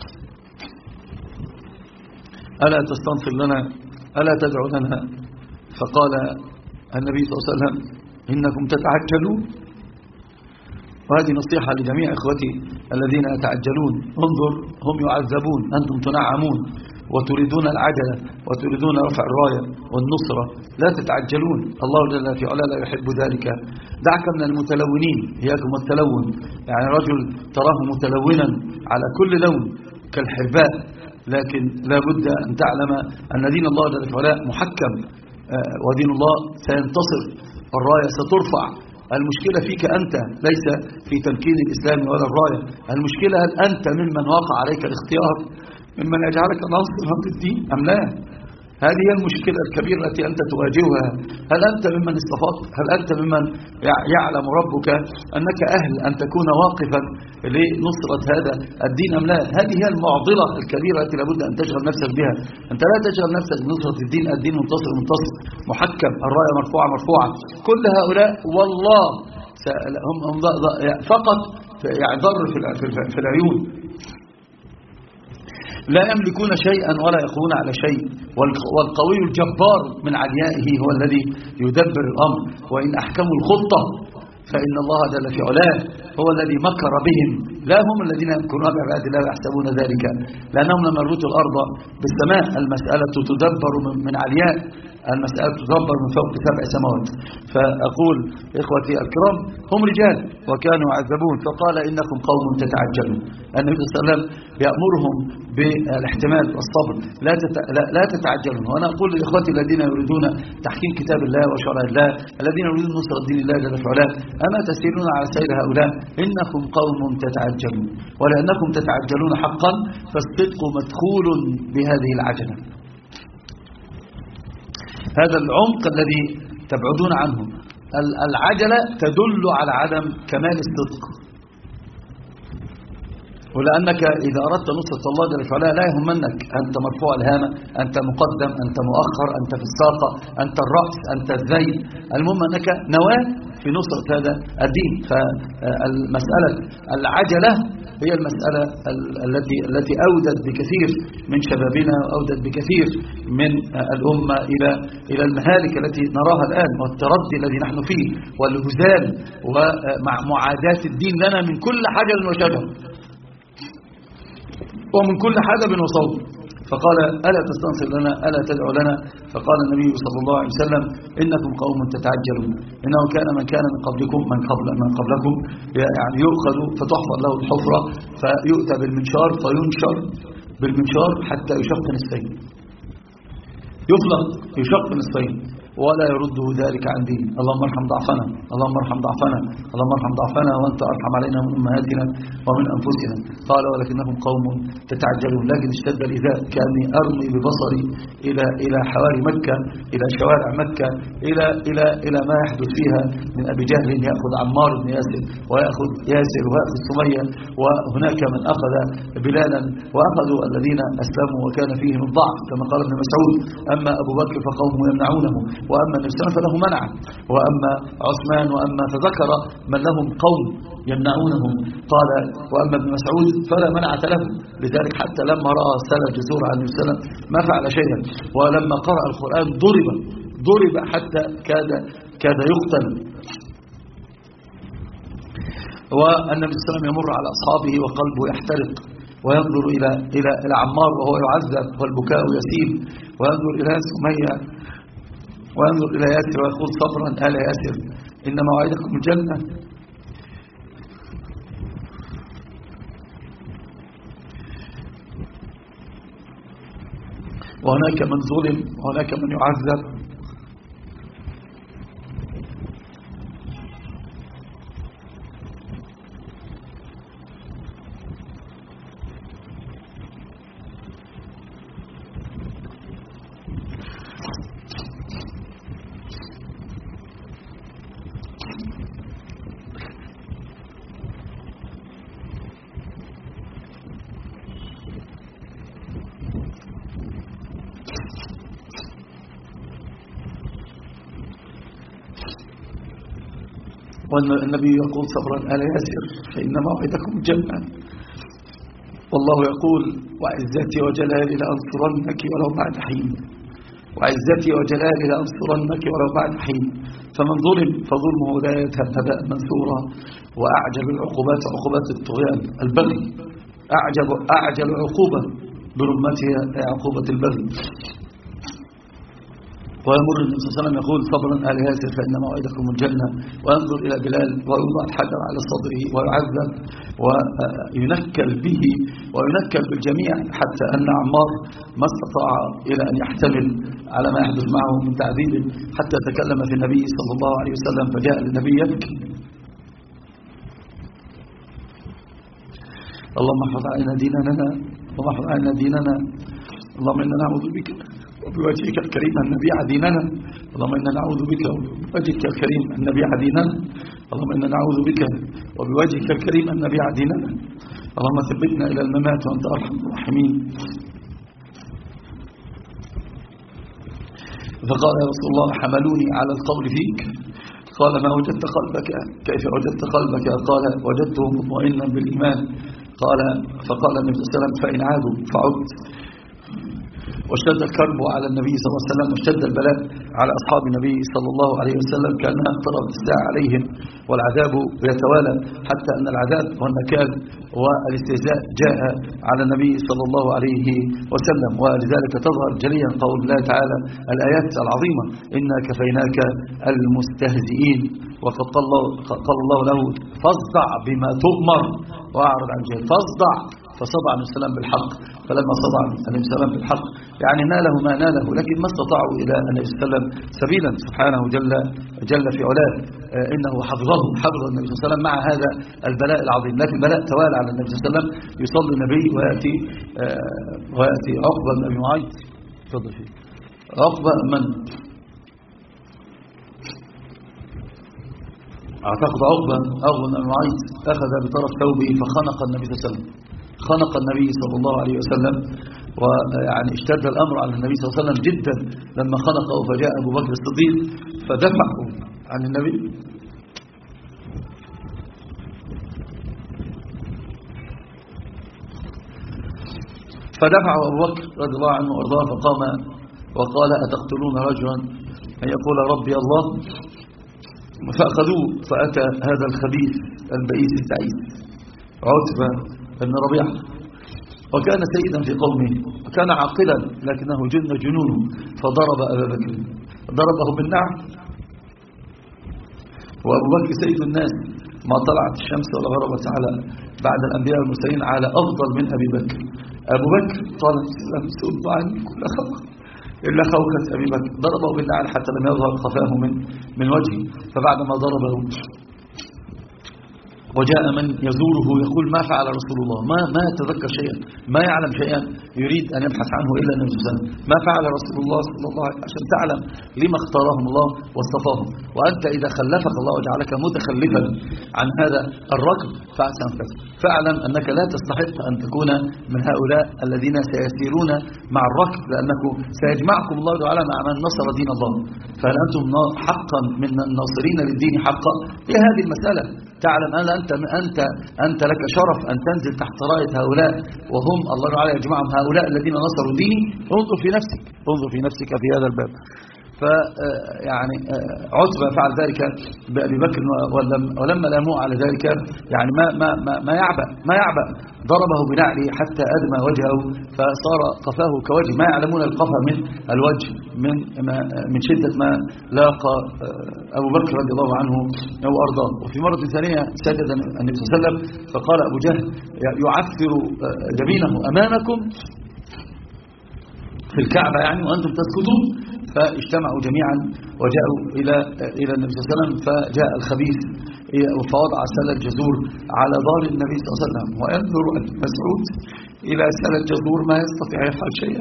ألا تستنصر لنا، ألا تدعو لنا؟ فقال النبي صلى الله عليه وسلم: إنكم تتعجلون. وهذه نصيحة لجميع إخوتي الذين يتعجلون. انظر، هم يعذبون، أنتم تنعمون وتريدون العجلة وتريدون رفع الراية والنصرة. لا تتعجلون، الله جل في علا لا يحب ذلك. دعك من المتلونين، إياكم التلون، يعني رجل تراه متلونا على كل لون كالحرباء، لكن لا بد أن تعلم أن دين الله جل وعلا محكم، ودين الله سينتصر، الراية سترفع. المشكلة فيك أنت، ليس في تمكين الإسلام ولا الراية. المشكلة هل أنت ممن وقع عليك الاختيار ممن يجعلك ناصر هذا الدين أم لا؟ هذه هي المشكلة الكبيرة التي أنت تواجهها. هل أنت ممن استفدت؟ هل أنت ممن يعلم ربك أنك أهل أن تكون واقفا لنصرة هذا الدين أم لا؟ هذه هي المعضلة الكبيرة التي لابد أن تشغل نفسك بها. أنت لا تشغل نفسك بنصرة الدين، الدين منتصر منتصر محكم، الراية مرفوعة مرفوعة. كل هؤلاء والله هم فقط يعني ضر في العيون، لا يملكون شيئا ولا يقوون على شيء، والقوي الجبار من عليائه هو الذي يدبر الأمر. وإن أحكموا الخطة فإن الله جل في علاه هو الذي مكر بهم، لا هم الذين يمكرون بعباد الله ويحسبون ذلك، لأنهم لما يربطوا الأرض بالسماء. المسألة تدبر من علياء، المسألة تدبر من فوق 7 سماوات. فأقول إخوتي الكرام، هم رجال وكانوا يعذبون، فقال إنكم قوم تتعجلون. النبي صلى الله عليه وسلم يأمرهم بالاحتمال والصبر، لا تتعجلون. وأنا أقول لإخوتي الذين يريدون تحكيم كتاب الله وشرع الله، الذين يريدون نصرة دين الله جل وعلا، أما تسيرون على سير هؤلاء؟ إنكم قوم تتعجلون، ولأنكم تتعجلون حقا فالصدق مدخول بهذه العجلة. هذا العمق الذي تبعدون عنه. العجلة تدل على عدم كمال الصدق، ولأنك إذا أردت نصرة الله جل وعلا لا يهمنك أنت مرفوع الهامة، أنت مقدم، أنت مؤخر، أنت في الساقة، أنت الرأس، أنت الذيل. المهم أنك نواة في نصرة هذا الدين. فالمسألة العجلة هي المسألة التي أودت بكثير من شبابنا، وأودت بكثير من الأمة إلى المهالك التي نراها الآن، والتردي الذي نحن فيه، والهزال، ومع معاداة الدين لنا من كل حجر وشجر ومن كل حدب وصوت. فقال ألا تستنصر لنا، ألا تدعو لنا؟ فقال النبي صلى الله عليه وسلم إنكم قوم تتعجلون، إنه كان من كان من قبلكم من قبلكم يعني يؤخذ فتحفر له الحفرة، فيؤتى بالمنشار فينشر بالمنشار حتى يشق نصفين، يفلق يشق نصفين، ولا يرده ذلك عن دين. اللهم ارحم ضعفنا، اللهم ارحم ضعفنا، اللهم ارحم ضعفنا، وانت ارحم علينا من امهاتنا ومن انفسنا. قال ولكنهم قوم تتعجلون. لكن اشتد الايذاء، كاني ارمي ببصري الى حواري مكه، الى شوارع مكه، الى ما يحدث فيها من ابي جهل ياخذ عمار بن ياسر، وياخذ ياسر، وياخذ سميه، وهناك من اخذ بلالا، واخذوا الذين اسلموا وكان فيهم الضعف كما قال ابن مسعود: اما ابو بكر فقومه يمنعونه، وأما النبي صلى الله عليه وسلم فله منع، وأما عثمان، وأما فذكر من لهم قوم يمنعونهم. قال وأما ابن مسعود فلا منعة له. لذلك حتى لما رأى سال الجزور عن النبي صلى الله عليه وسلم ما فعل شيئا، ولما قرأ القرآن ضرب حتى كاد يقتل. والنبي صلى الله عليه وسلم يمر على أصحابه وقلبه يحترق، وينظر إلى عمار وهو يعذب والبكاء يسيل، وينظر إلى سمية، وينظر إلى ياسر ويقول: صبرا آل ياسر إن موعدكم الجنة. وهناك من ظلم، وهناك من يعذب. والنبي يقول: صبرا آل ياسر فإن موعدكم الجنة. والله يقول: وعزتي وجلالي لأنصرنك ولو بعد حين، وعزتي وجلالي لأنصرنك ولو بعد حين. فمن ظلم فظلمه لا يذهب هباء منثورا. وأعجب العقوبات عقوبات الطغيان البغي، أعجب عقوبة برمتها عقوبة البغي. ويمر النبي صلى الله عليه وسلم يقول صبرا آل ياسر فإن موعدكم الجنة، وينظر إلى بلال ويوضع الحجر على صدره ويعذب وينكل به وينكل بالجميع، حتى أن عمار ما استطاع إلى أن يحتمل على ما يحدث معه من تعذيب، حتى تكلم في النبي صلى الله عليه وسلم فجاء للنبي يبكي: اللهم احفظ علينا ديننا، اللهم احفظ علينا ديننا، اللهم إنا نعوذ بك وبوجهك الكريم أن نبيع ديننا، اللهم إنا نعوذ بك وبوجهك الكريم أن نبيع ديننا، اللهم إنا نعوذ بك وبوجهك الكريم أن نبيع ديننا، اللهم ثبتنا إلى الممات وأنت أرحم الراحمين. فقال: يا رسول الله حملوني على القول فيك. قال: ما وجدت قلبك؟ كيف وجدت قلبك؟ قال: وجدته مطمئنا بالإيمان. فقال النبي صلى الله عليه وسلم: فإن عادوا فعدت. واشتد الكرب على النبي صلى الله عليه وسلم، واشتد البلاء على أصحاب النبي صلى الله عليه وسلم، كأنها اقتربت الساعة عليهم والعذاب يتوالى، حتى أن العذاب والنكال والاستهزاء جاء على النبي صلى الله عليه وسلم. ولذلك تظهر جليا قول الله تعالى الآيات العظيمة: إنا كفيناك المستهزئين. وقد قال الله له: فاصدع بما تؤمر وأعرض عن جهل. فاصدع، فصدع النبي صلى الله عليه وسلم بالحق. فلما صدع النبي صلى الله عليه وسلم بالحق يعني ناله ما ناله، لكن ما استطاعوا إلى النبي صلى الله عليه وسلم سبيلا، سبحانه جل في علاه. إنه حفظ النبي صلى الله عليه وسلم مع هذا البلاء العظيم. لكن البلاء توالى على النبي صلى الله عليه وسلم. يصلي النبي ويأتي عقبة بن أبي معيط. تفضل فيه. عقبة من اعتقد عقبة بن أبي معيط أخذ بطرف ثوبه فخنق النبي صلى الله عليه وسلم، خنق النبي صلى الله عليه وسلم. ويعني اشتد الأمر على النبي صلى الله عليه وسلم جدا لما خنقه، فجاء أبو بكر الصديق فدفعه عن النبي. فدفعه أبو بكر رضي الله عنه وارضاه، فقام وقال: أتقتلون رجلا أن يقول ربي الله؟ فأخذوه، فأتى هذا الخبيث البئيس التعيس عتبة بن ربيعة، وكان سيدا في قومه وكان عاقلا، لكنه جنونه، فضرب أبا بكر، ضربه بالنعل. وأبو بكر سيد الناس، ما طلعت الشمس ولا غربت على بعد الأنبياء والمرسلين على أفضل من أبي بكر. أبو بكر قال: سئلت عني كل خوخ إلا خوخة أبي بكر. ضربه بالنعل حتى لم يظهر قفاه من وجهه. فبعدما ضربه وجاء من يزوره يقول: ما فعل رسول الله؟ ما يتذكر شيئا، ما يعلم شيئا، يريد أن يبحث عنه إلا النبي صلى الله عليه وسلم. ما فعل رسول الله صلى الله عليه وسلم؟ عشان تعلم لما اختارهم الله واصطفاهم. وأنت إذا خلفك الله وجعلك متخلفا عن هذا الركب فاعلم أنك لا تستحق أن تكون من هؤلاء الذين سيسيرون مع الركب، لأنه سيجمعكم الله تعالى مع من نصر دين الله. فهل أنتم حقا من الناصرين للدين حقا؟ هي هذه المسألة. تعلم أنت لك شرف أن تنزل تحت راية هؤلاء، وهم الله تعالى يجمعهم هؤلاء الذين نصروا ديني. انظر في نفسك في هذا الباب. فيعني عتبة فعل ذلك بأبي بكر، ولما لاموه على ذلك يعني ما يعبأ ضربه بنعله حتى أدمى وجهه فصار قفاه كوجه، ما يعلمون القفا من الوجه من شدة ما لاقى أبو بكر رضي الله عنه وأرضاه. وفي مرة ثانية سجد النبي صلى الله عليه وسلم فقال أبو جهل يعثر جبينه أمامكم في الكعبة يعني وأنتم تسكتون. فاجتمعوا جميعا وجاءوا إلى النبي صلى الله عليه وسلم، فجاء الخبيث فوضع سلة جزور على ظهر النبي صلى الله عليه وسلم، وينظر مسعود إلى سلة جزور ما يستطيع يفعل شيئا.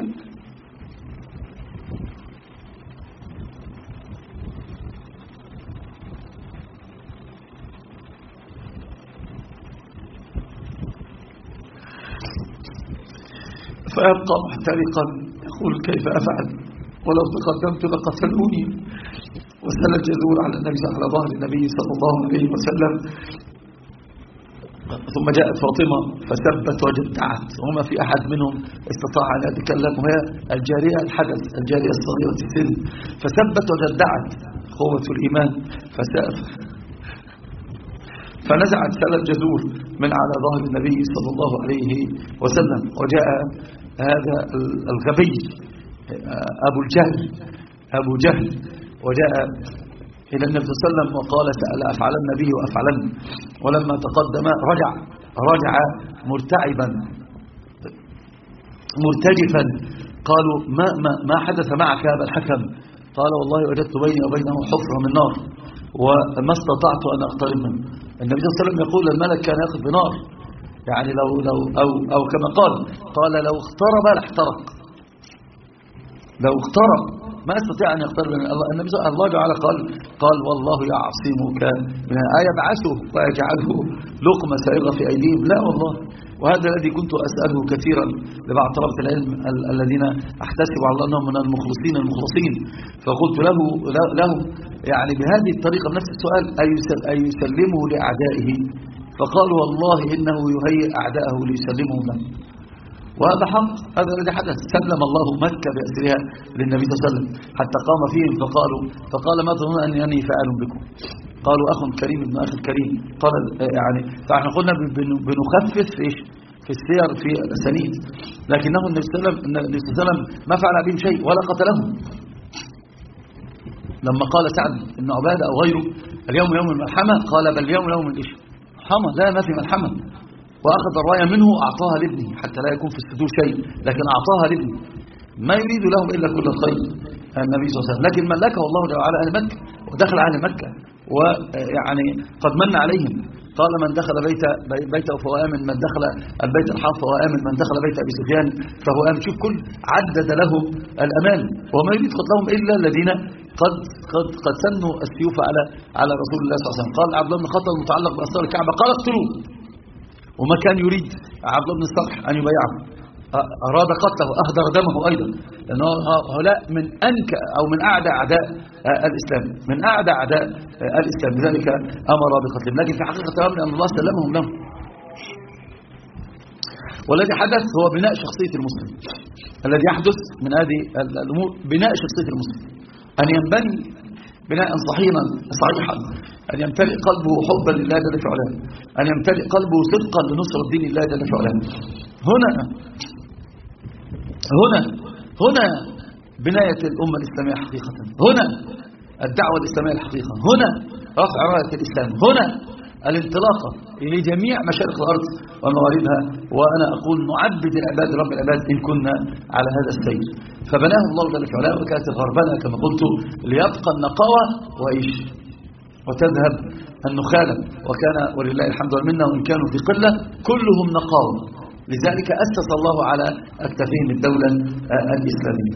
فيبقى محترقا يقول: كيف أفعل؟ ولو تقدمت لقتلوني. وسل الجذور على النبي على ظهر النبي صلى الله عليه وسلم. ثم جاءت فاطمة فثبت وجدعت، وما في أحد منهم استطاع أن يتكلم، وهي الجارية الحدث، الجارية الصغيرة في السن، فثبت وجدعت قوة الإيمان. فنزعت سل الجذور من على ظهر النبي صلى الله عليه وسلم. وجاء هذا الغبي أبو الجهل أبو جهل وجاء إلى النبي صلى الله عليه وسلم وقال سأل أفعلن به وأفعلن، ولما تقدم رجع مرتعبا مرتجفا. قالوا ما حدث معك يا أبا الحكم؟ قال والله وجدت بيني وبينه حفرة من نار وما استطعت أن أقترب منه. النبي صلى الله عليه وسلم يقول الملك كان يأخذ بنار، يعني لو أو كما قال لو اقترب لاحترق، لو اقترب ما استطيع أن يقترب من النبي الله تعالى قال والله يعصمك من يبعثه ويجعله لقمة سائغة في أيديهم. لا والله. وهذا الذي كنت أسأله كثيرا لبعض طلبة العلم الذين أحتسب على الله أنهم من المخلصين، فقلت له يعني بهذه الطريقة بنفس السؤال أي يسلمه لأعدائه؟ فقالوا والله إنه يهيئ أعدائه ليسلمهم له. وهذا حق، هذا الذي حدث. سلم الله مكة بأسرها للنبي صلى الله عليه وسلم حتى قام فيهم فقال ما تظنون أنني فاعل بكم؟ قالوا أخ كريم ابن أخي الكريم. قال يعني فاحنا قلنا بنخفف في السير في الأسانيد، لكنه النبي صلى الله عليه وسلم ما فعل بهم شيء ولا قتلهم. لما قال سعد بن عبادة أو غيره اليوم يوم الملحمة، قال بل اليوم يوم الحمى، لا ما في ملحمة. وأخذ الراية منه أعطاها لابنه حتى لا يكون في الصدور شيء، لكن أعطاها لابنه، ما يريد لهم إلا كل الخير النبي صلى الله عليه وسلم. لكن ملكه الله على أهل مكة ودخل أهل مكة، ويعني قد من عليهم. قال من دخل بيته فهو آمن، من دخل البيت الحرام فهو آمن، من دخل بيت أبي سفيان فهو آمن. شوف كل عدد لهم الأمان، وما يريد قتلهم إلا الذين قد سنوا السيوف على رسول الله صلى الله عليه وسلم. قال عبد الله بن خطل المتعلق بأسرار الكعبة قال اقتلوه، وما كان يريد عبد الله بن الصرح أن يبايعه، أراد قتله، أهدر دمه أيضا، لأنه هؤلاء من أنكى أو من أعدى أعداء الإسلام، من أعدى أعداء الإسلام، لذلك أمر بقتلهم. لكن في حقيقة الأمر أن الله سلمهم لهم. والذي حدث هو بناء شخصية المسلم. الذي يحدث من هذه الأمور بناء شخصية المسلم، أن ينبني بناء صحيحا، أن يمتلئ قلبه حبا لله جل في علاه، أن يمتلئ قلبه صدقا لنصرة دين الله جل في علاه. هنا بناية الأمة الإسلامية حقيقة، هنا الدعوة الإسلامية الحقيقة، هنا رفع راية الإسلام، هنا الانطلاقة لجميع مشارق الأرض ومغاربها. وأنا أقول نعبد العباد رب العباد إن كنا على هذا السير. فبناه الله جل في علاه، وكانت الغربلة كما قلت ليبقى النقاوة وتذهب النخالة، وكان ولله الحمد والمنة وإن كانوا في قلة كلهم نقاوة. لذلك أسس الله على أكتافهم الدولة الإسلامية.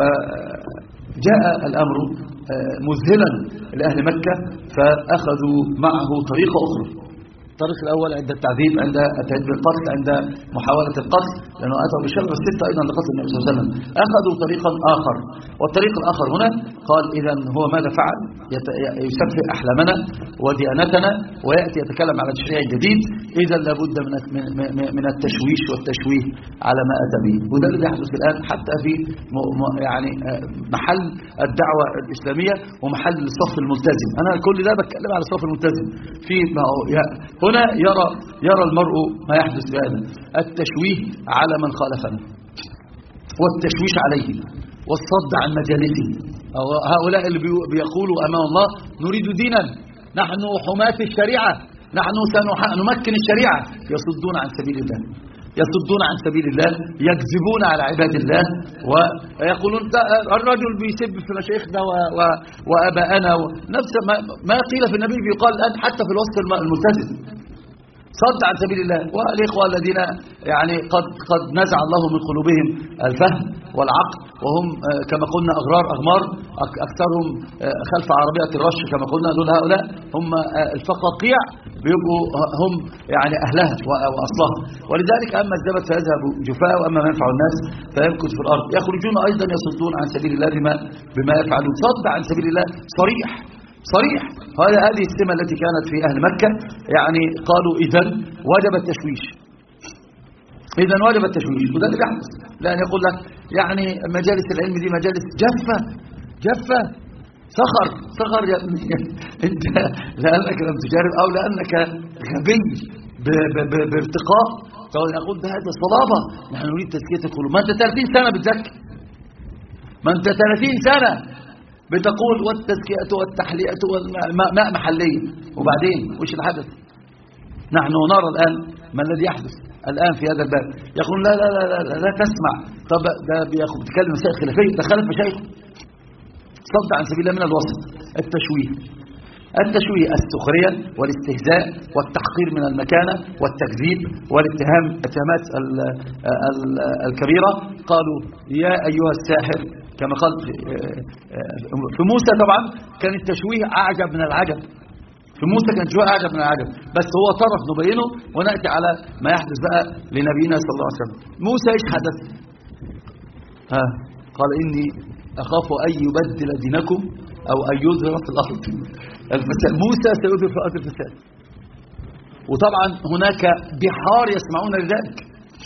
فجاء الأمر مذهلا لأهل مكة، فأخذوا معه طريقة أخرى. الطريق الأول عند التعذيب، عند التهديد بالقتل، عند محاولة القتل، لأنه أتوا بالشرع الستة أيضا لقتل النبي صلى الله عليه وسلم. أخذوا طريقا آخر، والطريق الآخر هنا قال إذن هو ماذا فعل؟ يسفه أحلامنا وديانتنا ويأتي يتكلم على تشريع جديد، إذن لابد من التشويش والتشويه على ما أتى به. وده اللي يحدث الآن حتى في يعني محل الدعوة الإسلامية ومحل الصف الملتزم. أنا كل ده بتكلم على الصف الملتزم. في هنا يرى المرء ما يحدث بهذا التشويه على من خالفنا، والتشويش عليه، والصد عن مجالسه. هؤلاء اللي بيقولوا أمام الله نريد دينا، نحن حماة الشريعة، نحن سنمكن الشريعة، يصدون عن سبيل الله، يصدون عن سبيل الله، يكذبون على عباد الله، ويقولون الرجل بيسب في مشايخنا وآباءنا، نفس ما قيل في النبي يقال الآن حتى في الوسط الملتزم، صد عن سبيل الله. والإخوة الذين يعني قد نزع الله من قلوبهم الفهم والعقل، وهم كما قلنا أغمار، أكثرهم خلف عربية الرش كما قلنا، دول هؤلاء هم الفقاقيع، بيبقوا هم يعني أهلها وأصلها. ولذلك أما الزبد فيذهب جفاء، وأما ما ينفع الناس فيمكث في الأرض. يخرجون أيضا يصدون عن سبيل الله بما يفعلون. صد عن سبيل الله صريح. هذه السمة التي كانت في أهل مكة. يعني قالوا إذن وجب التشويش، وده اللي بيحدث. لأن يقول لك يعني مجالس العلم دي مجالس جفة صخر انت لأنك لم تجارب أو لأنك غبي بارتقاء نقول بهذا الصلابة. نحن نريد تزكية القلوب. ما أنت 30 سنة بتزكي، ما أنت 30 سنة بتقول والتزكية والتحلية والماء محلية، وبعدين وش الحدث؟ نحن نرى الآن ما الذي يحدث الآن في هذا الباب. يقولون لا لا لا لا, لا, لا تسمع. طب ده بيتكلم مسائل خلافية، دخلت مشايخ صد عن سبيل الله من الوسط. التشويه السخرية والاستهزاء والتحقير من المكانة والتكذيب اتهامات الكبيرة. قالوا يا أيها الساحر، كما قال في موسى. طبعا كان التشويه أعجب من العجب، في موسى كان التشويه أعجب من العجب، بس هو طرف نبينه ونأتي على ما يحدث بقى لنبينا صلى الله عليه وسلم. موسى ايش حدث؟ قال إني أخاف أن يبدل دينكم أو أن يظهر في الأرض الفساد. موسى سيظهر في الأرض الفساد. وطبعا هناك بحار يسمعون لذلك،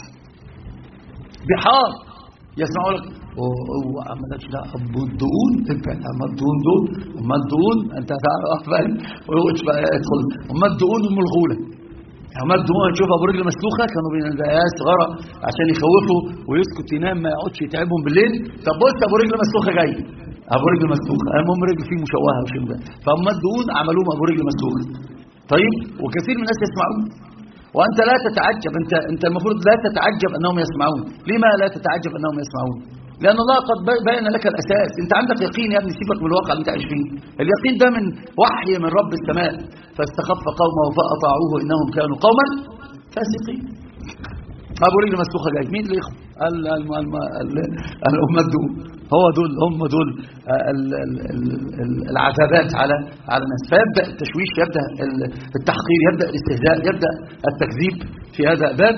بحار يسمعون لك وعملت لا الدهون أما الدهون أنت تعرف بقى يدخل أما الدهون الملغولة. أما الدهون تشوف أبو رجل مسلوخة كانوا بينزعيها صغيرة عشان يخوفوا ويسكت ينام ما يقعدش يتعبهم بالليل. طب بص أبو رجل مسلوخة جاي، أبو رجل مسلوخة، المهم رجل فيه مشوهة وشيء ده، فأما الدهون عملوهم أبو رجل مسلوخة. طيب وكثير من الناس يسمعون وأنت لا تتعجب، أنت المفروض لا تتعجب أنهم يسمعون. لما لا تتعجب أنهم يسمعون؟ لأن الله قد بين لك الأساس. أنت عندك يقين يا ابني، سيبك من الواقع اللي أنت عايش فيه. اليقين ده من وحي من رب السماء. فاستخف قومه فأطاعوه إنهم كانوا قوما فاسقين. أبو رجل مسلوخة جاي، مين اللي يخف؟ الأمة دول، هم دول العذابات على الناس. فيبدأ التشويش، يبدأ التحقير، يبدأ الاستهزاء، يبدأ التكذيب في هذا الباب.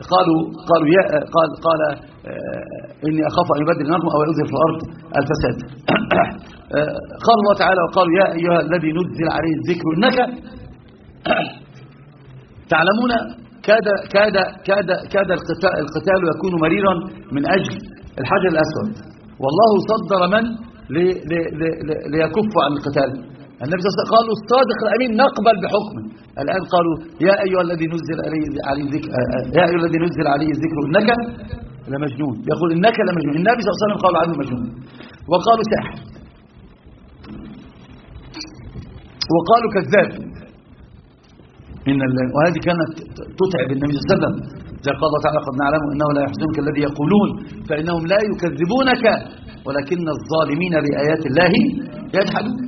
قال إني أخاف أن يبدل دينكم أو يظهر في الأرض الفساد. قال الله تعالى وقالوا يا أيها الذي نزل عليه الذكر إنك تعلمون كاد القتال يكون مريرا من أجل الحجر الأسود، والله صدر من ليكف عن القتال. النبي صلى الله عليه وسلم قالوا الصادق الأمين نقبل بحكمه. الآن قالوا يا أيها الذي نزل عليه الذكر، يا أيها الذي نزل عليه الذكر إنك لمجنون. يقول إنك لمجنون. النبي صلى الله عليه وسلم قالوا عنه مجنون، وقالوا ساحر، وقالوا كذاب. وهذه كانت تتعب النبي صلى الله عليه وسلم. زي قال الله تعالى قد نعلم إنه لا يحزنك الذي يقولون فإنهم لا يكذبونك ولكن الظالمين بآيات الله يجحدون.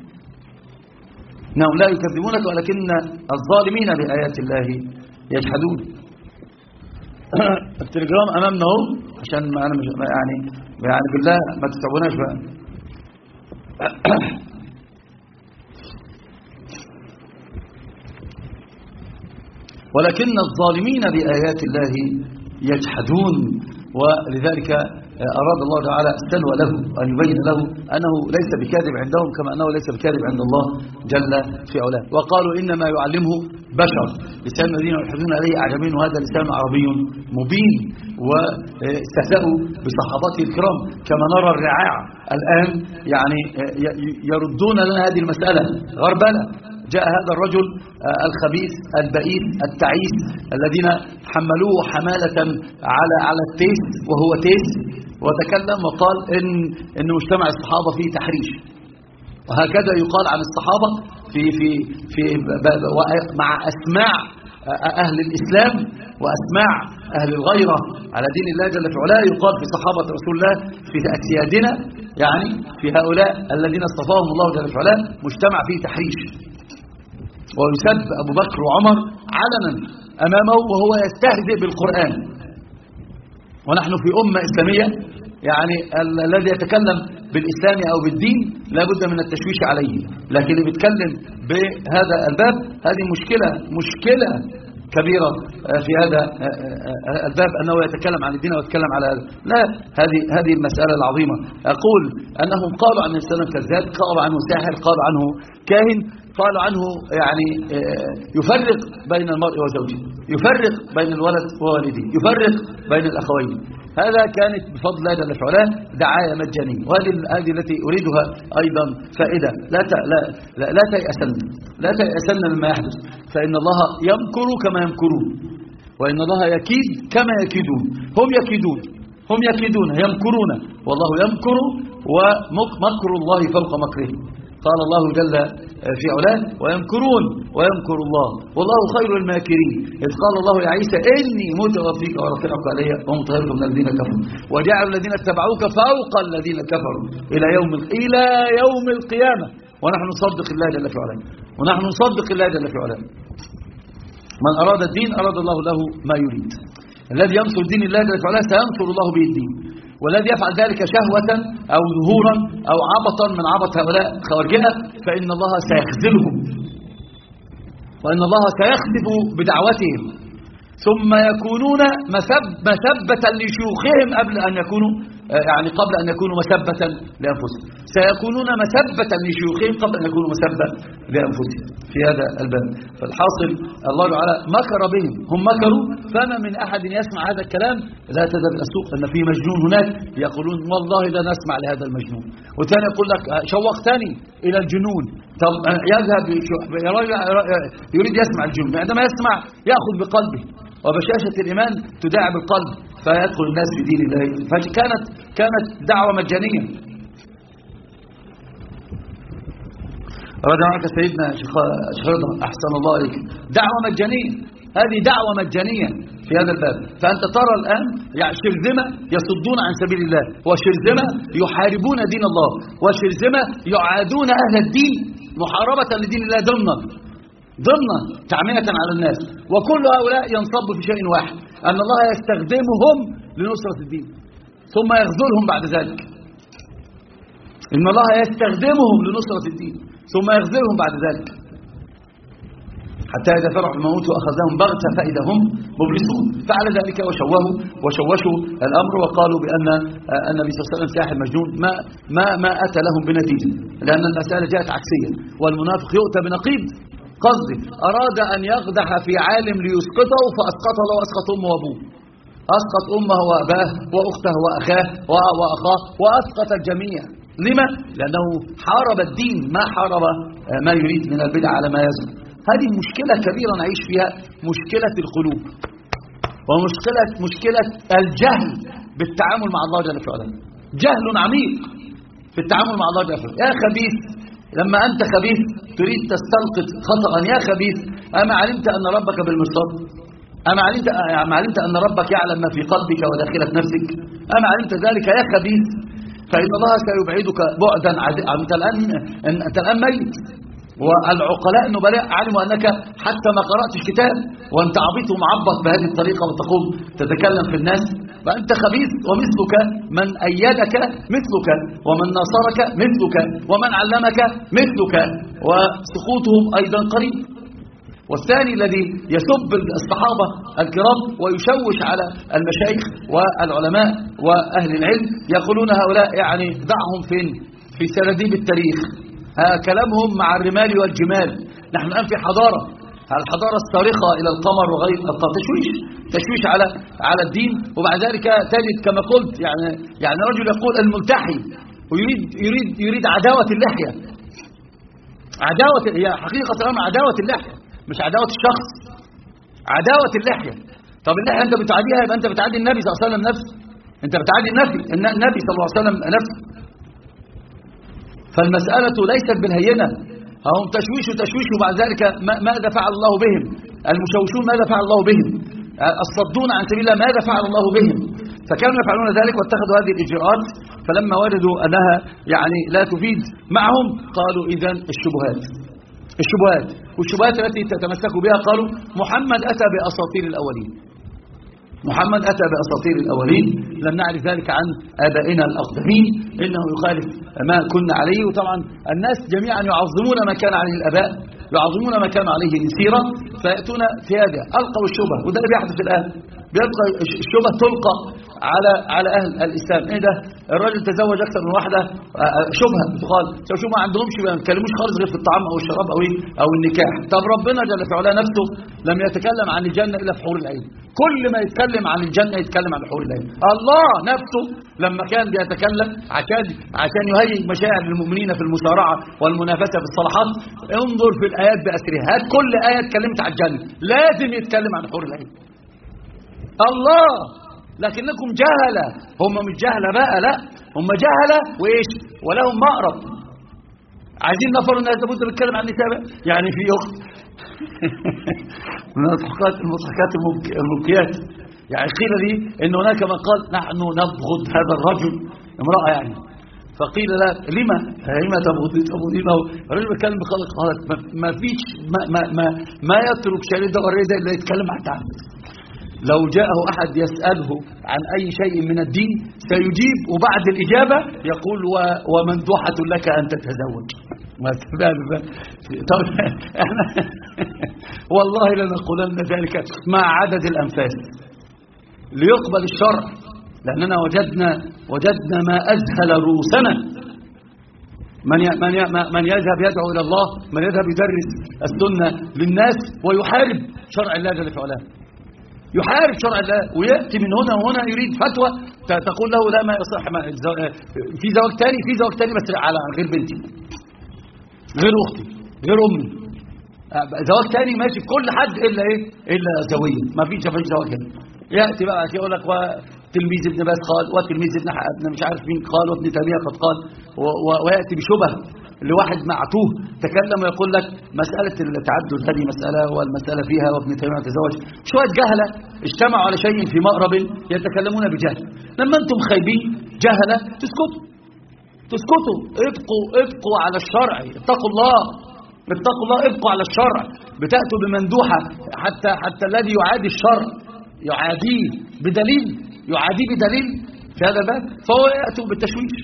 إنهم لا يكذبونك ولكن الظالمين بآيات الله يجحدون. التليجرام أمامنا اهو، عشان أنا مش يعني بالله ما تتعبوناش بقى. ولكن الظالمين بآيات الله يجحدون. ولذلك أراد الله تعالى السلوى له أن يبين له أنه ليس بكاذب عندهم كما أنه ليس بكاذب عند الله جل في علاه. وقالوا إنما يعلمه بشر، لسان الذين يلحدون عليه أعجمي وهذا لسان عربي مبين. واستهزأوا بصحابته الكرام كما نرى الرعاع الآن يعني يردون لنا هذه المسألة غربلة. جاء هذا الرجل الخبيث البئيس التعيس الذين حملوه حمالة على التيس وهو تيس، وتكلم وقال إن مجتمع الصحابة فيه تحريش. وهكذا يقال عن الصحابة في مع أسماع أهل الإسلام وأسماع أهل الغيرة على دين الله جل في علاه. يقال في صحابة رسول الله في أسيادنا، يعني في هؤلاء الذين اصطفاهم الله جل في علاه، مجتمع فيه تحريش. ويسب أبو بكر وعمر علنا أمامه وهو يستهزئ بالقرآن. ونحن في أمة إسلامية، يعني الذي يتكلم بالإسلام أو بالدين لا بد من التشويش عليه، لكن اللي بيتكلم بهذا الباب هذه مشكلة كبيرة في هذا الباب، أنه يتكلم عن الدين ويتكلم على لا هذه المسألة العظيمة. أقول أنهم قالوا عن الإسلام كذاب، قالوا عنه ساحر، قالوا عنه كاهن، قالوا عنه يعني يفرق بين المرء وزوجه، يفرق بين الولد ووالده، يفرق بين الأخوين. هذا كانت بفضل الله جل في علاه دعاية مجانية. وهذه التي أريدها أيضا فائدة. لا تيأسن مما يحدث، فإن الله يمكر كما يمكرون، وإن الله يكيد كما يكيدون. هم يكيدون يمكرون، والله يمكر ومكر الله فوق مكره. قال الله جل في علاه ويمكرون ويمكر الله والله خير الماكرين. إذ قال الله يا عيسى إني متوفيك ورافعك علي ومطهرك من الذين كفروا وجعل الذين اتبعوك فوق الذين كفروا إلى يوم القيامة ونحن نصدق الله جل في علاه ونحن نصدق الله جل في علاه. من أراد الدين أراد الله له ما يريد. الذي ينصر دين الله جل في علاه سينصر الله به الدين، والذي يفعل ذلك شهوة أو ظهورا أو عبطا من عبط هؤلاء خوارجها فإن الله سيخذلهم وإن الله سيخذف بدعوتهم ثم يكونون مثبة لشيوخهم قبل أن يكونوا مثبة لأنفسهم. سيكونون مثبة لشيوخهم قبل أن يكونوا مثبة لأنفسهم في هذا الباب. فالحاصل الله تعالى مكر بهم، هم مكروا، فما من أحد يسمع هذا الكلام لا تذهب إلى السوق أن في مجنون هناك يقولون والله لا نسمع لهذا المجنون، والثاني يقول لك شوقتني إلى الجنون. طب يذهب يريد يسمع الجنون، عندما يسمع يأخذ بقلبه وبشاشة الإيمان تداعب القلب فيدخل الناس في دين الله. فكانت دعوة مجانية. رجع معك سيدنا شيخ رضا أحسن الله عليك، دعوة مجانية، هذه دعوة مجانية في هذا الباب. فأنت ترى الآن يعني شرذمة يصدون عن سبيل الله، وشرذمة يحاربون دين الله، وشرذمة يعادون أهل الدين محاربة لدين الله ضمنا تعمية على الناس. وكل هؤلاء ينصب في شيء واحد، أن الله يستخدمهم لنصرة الدين ثم يخذلهم بعد ذلك. إن الله يستخدمهم لنصرة الدين ثم يخذلهم بعد ذلك حتى إذا فرحوا الموت وأخذهم بغتة فإذا هم مبلسون. فعل ذلك وشوشوا الأمر وقالوا بأن النبي صلى الله عليه وسلم ساحر مجنون. ما أتى لهم بنتيجة، لأن المسألة جاءت عكسيا. والمنافق يؤتى بنقيض قصده. أراد أن يقدح في عالم ليسقطه فأسقطه الله وأسقط أمه وأبوه، أسقط أمه وأباه وأخته وأخاه وأسقط الجميع. لما؟ لأنه حارب الدين، ما حارب ما يريد من البدع على ما يزعم. هذه مشكلة كبيرة نعيش فيها، مشكلة القلوب ومشكلة الجهل بالتعامل مع الله جل وعلا. جهل عميق في التعامل مع الله جل وعلا. يا خبيث، لما أنت خبيث تريد تستلقط خطأ، يا خبيث أما علمت أن ربك بالمرصاد؟ أما علمت أن ربك يعلم ما في قلبك وداخلة نفسك؟ أما علمت ذلك يا خبيث؟ فإن الله سيبعدك بعدا أنت الآن ميت. والعقلاء النبلاء علموا أنك حتى ما قرأتش كتاب وأنت عبيط ومعبط بهذه الطريقة وتقوم تتكلم في الناس، فأنت خبيث. ومثلك من أيدك مثلك، ومن ناصرك مثلك، ومن علمك مثلك، وسقوطهم أيضا قريب. والثاني الذي يسب الصحابة الكرام ويشوش على المشايخ والعلماء وأهل العلم، يقولون هؤلاء يعني دعهم في سراديب التاريخ، كلامهم مع الرمال والجمال. نحن الآن في حضارة، الحضارة الصارخة إلى القمر وغير تشويش على الدين. وبعد ذلك تجد كما قلت يعني رجل يقول الملتحي ويريد عداوة اللحية. هي حقيقة الأمر عداوة اللحية، مش عداوة الشخص، عداوة اللحية. طب اللحية أنت بتعاديها، يبقى أنت بتعادي النبي صلى الله عليه وسلم نفسه، أنت بتعادي النبي صلى الله عليه وسلم نفسه. فالمسألة ليست بالهينة. هم تشويش وبعد ذلك ماذا فعل الله بهم؟ المشوشون ماذا فعل الله بهم؟ الصدون عن سبيل الله ماذا فعل الله بهم؟ فكانوا يفعلون ذلك واتخذوا هذه الإجراءات. فلما وجدوا أنها يعني لا تفيد معهم قالوا إذن الشبهات والشبهات التي تتمسكوا بها قالوا محمد أتى بأساطير الأولين. لم نعرف ذلك عن آبائنا الأقدمين، إنه يخالف ما كنا عليه. وطبعا الناس جميعا يعظمون ما كان عليه الآباء، يعظمون ما كان عليه السيرة، فيأتون في هذا ألقوا الشبهة. وده اللي بيحدث الآن، بيبقى الشبهة تلقى على أهل الإسلام. إيه ده؟ الراجل تزوج أكثر من واحدة، شبهة تقال. شو ما عندهمش ما يتكلموش خالص غير في الطعام أو الشراب أو النكاح. طب ربنا جل في علاه نفسه لم يتكلم عن الجنة إلا في حور العين. كل ما يتكلم عن الجنة يتكلم عن حور العين. الله نفسه لما كان بيتكلم عشان يهيئ مشاعر المؤمنين في المسارعة والمنافسة في الصلاحات، انظر في الآيات بأسرها. هات كل آية اتكلمت عن الجنة لازم يتكلم عن حور العين. الله لكنكم جهلة. هم مش جهلة بقى، لا هم جهلة وإيش ولهم مأرب. عايزين نفروا الناس ده بده بيتكلم عن النساء. يعني في أخت من المضحكات المبكيات، يعني قيل لي إن هناك من قال نحن نبغض هذا الرجل، امرأة يعني، فقيل لا لما تبغضينه؟ الرجل بيتكلم بخلق خالق، ما فيش ما يترك شيء ده وريده الا يتكلم عن تعبد. لو جاءه احد يسأله عن اي شيء من الدين سيجيب، وبعد الاجابة يقول ومندوحة لك ان تتزوج. طب احنا والله لنقولن ذلك مع عدد الانفاس ليقبل الشرع، لأننا وجدنا ما أذهل رؤوسنا. من يذهب يدعو إلى الله، من يذهب يدرس السنة للناس ويحارب شرع الله جل وعلا، يحارب شرع الله، ويأتي من هنا وهنا يريد فتوى تقول له لا ما يصح في زواج تاني بس على غير بنتي، غير أختي، غير أمي، زواج تاني ماشي في كل حد إلا زوية، ما فيش زواج هنا. يأتي بقى يقول لك تلميذ ابن باز قال، وتلميذ ابن مش عارف مين قال، وابن تيمية قد قال، ويأتي بشبه لواحد معتوه تكلم ويقول لك مسألة التعدد هذه مسألة، والمسألة فيها وابن تيمية تزوج. شوية جهلة اجتمعوا على شيء في مأرب يتكلمون بجهل. لما انتم خايبين جهلة تسكتوا، ابقوا على الشرع، اتقوا الله، ابقوا على الشرع. بتأتوا بمندوحة حتى الذي يعادي الشرع يعاديه بدليل في هذا الباب، فهو يأتوا بالتشويش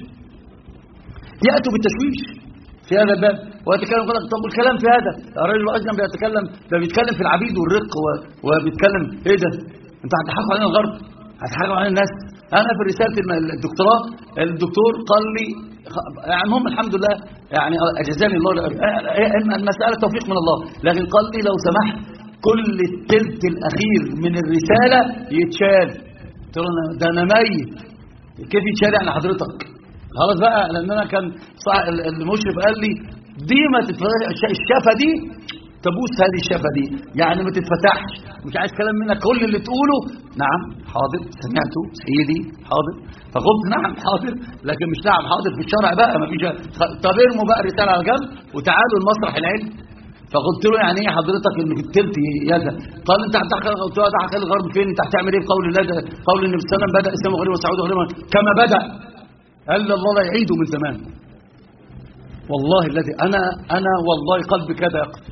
في هذا الباب، ويتكلم يقول لك طب الكلام في هذا الرجل الأجنبي بيتكلم في العبيد والرق، وبيتكلم ايه ده؟ انتوا هتضحكوا علينا الغرب، هتضحكوا علينا الناس. انا في رسالة الدكتوراه الدكتور قال لي يعني هم الحمد لله يعني اجزاني الله، المسألة توفيق من الله، لكن قال لي لو سمحت كل الثلث الأخير من الرسالة يتشال. قلت له ده أنا ميت، كيف يتشال يعني حضرتك؟ خلاص بقى، لأن أنا كان المشرف قال لي دي ما تتفتح، الشفة دي تبوس هذه الشفة دي، يعني ما تتفتحش، مش عايز كلام منك، كل اللي تقوله نعم حاضر سمعته سيدي حاضر. فقلت نعم حاضر، لكن مش نعم حاضر في الشرع بقى، ما فيش. طب ارموا بقى الرسالة على جنب وتعالوا المسرح العلم. فقلت له يعني ايه حضرتك انك التلت يدا؟ قال انت هتدخل، قلت له هتدخل الغرب فين؟ انت هتعمل ايه بقول الله؟ قول النبي صلى الله عليه وسلم بدا الاسلام غريبا وسعوده غريبا كما بدا، قال الله لا يعيده من زمان. والله الذي انا والله قلبي كاد يقف،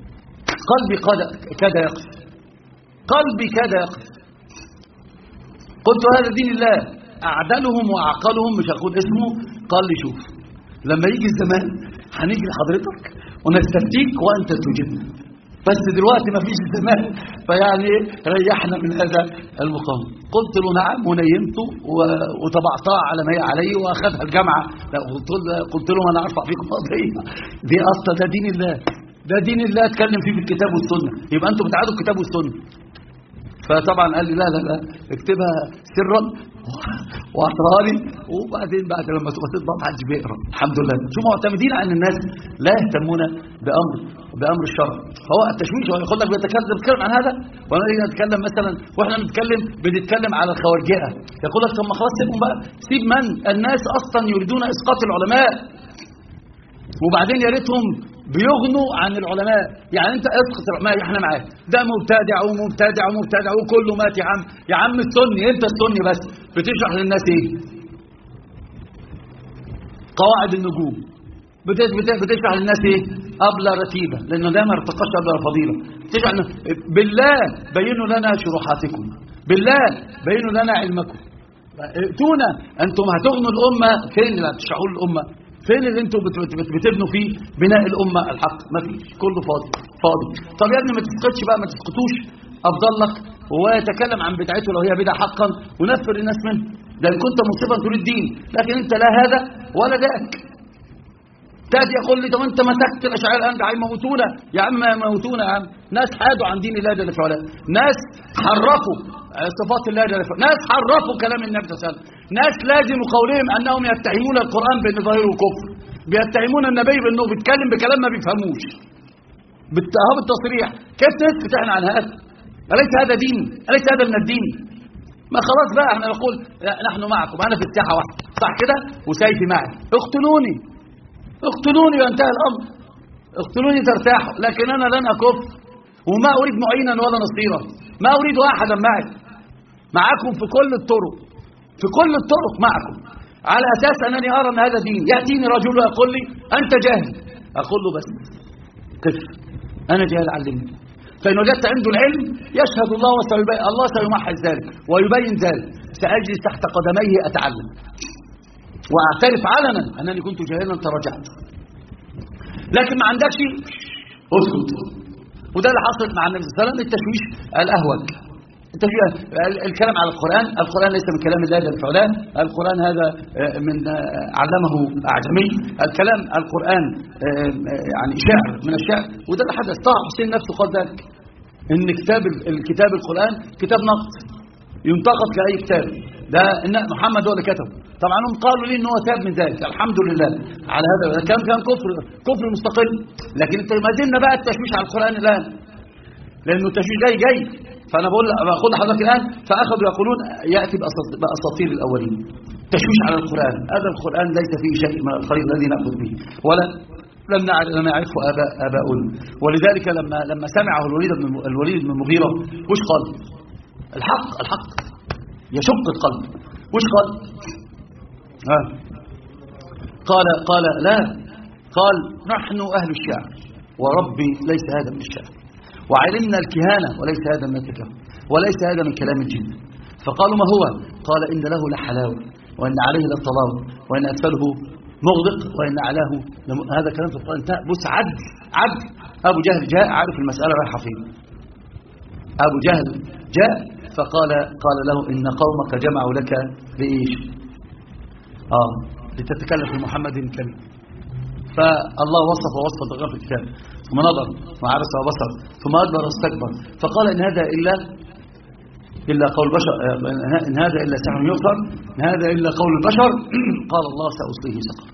قلبي كاد يقف. قلت هذا دين الله، اعدلهم واعقلهم مش هاخد اسمه. قال لي شوف لما يجي الزمان هنيجي لحضرتك ونستفتيك وانت تجيبنا، بس دلوقتي ما فيش زمان، فيعني ريحنا من هذا المقام. قلت له نعم، ونيمته وطبعتها على ما هي عليه، واخذها الجامعه. قلت له انا ارفع فيكم قضيه دي اصلا، ده دين الله اتكلم فيه في الكتاب والسنه، يبقى انتم بتعادوا الكتاب والسنه. فطبعا قال لي لا اكتبها سرا واعطاها لي، وبعدين بعد لما تطبع ما حدش بيقرا. الحمد لله شو معتمدين على ان الناس لا يهتمون بامر الشرع. هو التشويش هو يقول لك بيتكلم عن هذا، وانا نتكلم مثلا واحنا بنتكلم على الخوارجيه، يقول لك طب ما خلاص سيبهم بقى، سيب من الناس اصلا يريدون اسقاط العلماء، وبعدين يا ريتهم بيغنوا عن العلماء. يعني انت اسقط العلماء احنا معاك، ده مبتدع وكله مات يا عم السني، انت السني بس بتشرح للناس ايه؟ قواعد النجوم. بتشرح للناس ايه؟ أبلى رتيبة، لانه ده ما ارتقاش أبلى فضيلة. بتشرح بالله بينوا لنا شروحاتكم، بالله بينوا لنا علمكم، ائتونا انتم هتغنوا الامه. فين اللي هتشرحوا الامه؟ فين اللي انتوا بتبنوا فيه بناء الامه الحق؟ ما فيش، كله فاضي. طب يا ابني ما تسقطش بقى، ما تسقطوش افضل لك، ويتكلم عن بدعته لو هي بدعه حقا ونفر الناس منه، ده ان كنت مصيبا تريد الدين. لكن انت لا هذا ولا ذاك. تاتي يقول لي طب انت مسكت الاشاعره الان، ده هيموتونا يا عم، يموتونا يا عم. ناس حادوا عن دين الله جل وعلا، ناس حرفوا صفات الله جل وعلا، ناس حرفوا كلام النبي صلى الله عليه وسلم، ناس لازم قولهم انهم يتهمون القران بان ظاهره كفر، بيتهمون النبي بانه بيتكلم بكلام ما بيفهموش بالتصريح. كيف نسكت احنا عن هذا؟ أليس هذا دين؟ أليس هذا من الدين؟ ما خلاص بقى احنا نقول نحن معكم، انا في الساحه واحده صح كده وسيفي معي، اقتلوني وانتهى الامر، اقتلوني ترتاحوا، لكن انا لن اكف وما اريد معينا ولا نصيرا، ما اريد احدا معكم في كل الطرق معكم، على اساس انني ارى ان هذا دين. ياتيني رجل ويقول لي انت جاهل، اقول له بس كيف انا جاهل علمني، فإن وجدت عنده العلم يشهد الله الله سيمحص ذلك ويبين ذلك، سأجلس تحت قدميه أتعلم وأعترف علنا أنني كنت جاهلا تراجعت، لكن ما عندكش اسكت. وده اللي حصل مع النبي صلى الله عليه وسلم، التشويش الأهوج، الكلام على القرآن ليس من كلام الله جل وعلا، القرآن هذا من علمه أعجمي، القرآن يعني شعر من الشعر، وده اللي حدث. طه حسين نفسه قال ذلك، إن الكتاب القرآن كتاب نقد ينتقد كأي كتاب، ده إن محمد هو اللي كتبه. طبعا هم قالوا لي إن هو تاب من ذلك، الحمد لله على هذا، كان كفر مستقل، لكن انت ما زلنا بقى التشويش على القرآن الآن، لأنه التشويش جاي. فأنا بقول لحضرتك الآن، فأخذوا يقولون يأتي بأساطير الأولين، تشويش على القرآن. هذا القرآن ليس فيه شيء من الخير الذي نأخذ به، ولا لم يعرفه آباؤنا. ولذلك لما سمعه الوليد بن المغيرة وش قال؟ الحق يشق القلب. وش قال؟ قال لا، قال نحن أهل الشعر وربي ليس هذا من الشعر، وعلمنا الكهانة وليس هذا من التكهن، وليس هذا من كلام الجن. فقالوا ما هو؟ قال إن له لحلاوة، وإن عليه للطلاوة، وإن أسفله مغدق، وإن أعلاه هذا كلام في القرآن. بص عدل. أبو جهل جاء عارف المسألة رايحة فين. أبو جهل جاء فقال له إن قومك جمعوا لك لإيش؟ لتتكلم في محمد كلمة. فالله وصف الغرب في الكتاب، ثم نظر وعبس وبصر ثم أدبر واستكبر، فقال إن هذا إلا قول البشر، إن هذا إلا سحر يؤثر، إن هذا إلا قول البشر. قال الله سأصليه سقر.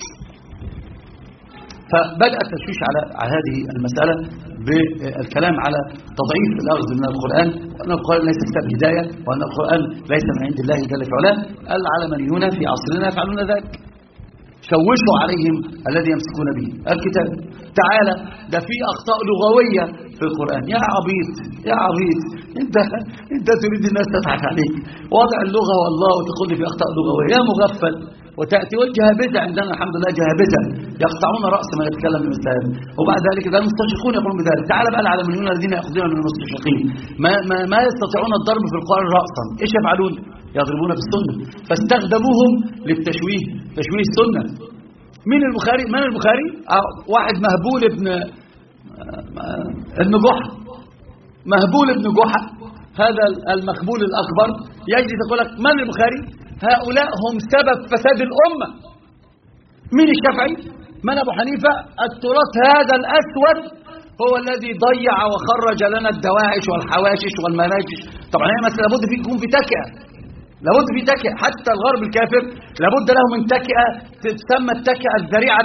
فبدأ التشويش على هذه المسألة بالكلام على تضعيف الأخذ من القرآن، وأن القرآن ليس كتاب هداية، وأن القرآن ليس من عند الله جل وعلا. العلمانيون في عصرنا يفعلون ذلك، شوشوا عليهم الذي يمسكون به الكتاب. تعالى ده في أخطاء لغوية في القرآن. يا عبيط انت تريد الناس تضحك عليك، وضع اللغة والله وتقول لي في أخطاء لغوية، يا مغفل. وتأتي والجهابزة عندنا الحمد لله جهابزة يقطعون رأس من يتكلم مثل هذا، وبعد ذلك ده المستشرقون يقولون بذلك. تعالى بقى العلمانيون الذين يأخذون من المستشرقين ما يستطيعون الضرب في القرآن رأسا، ايش يفعلون؟ يضربون في السنة. فاستخدموهم للتشويه، تشويه السنة. من البخاري واحد مهبول ابن جحا، مهبول ابن جحا، هذا المخبول الأكبر يجلس يقول لك من البخاري؟ هؤلاء هم سبب فساد الأمة. من الشافعي؟ من أبو حنيفة؟ التراث هذا الأسود هو الذي ضيع وخرج لنا الدواعش والحواشش والمناجش. طبعا هي مثلا لابد يكون في تكئة، لابد في تكئة. حتى الغرب الكافر لابد له من تكئة تسمى التكئة الذريعة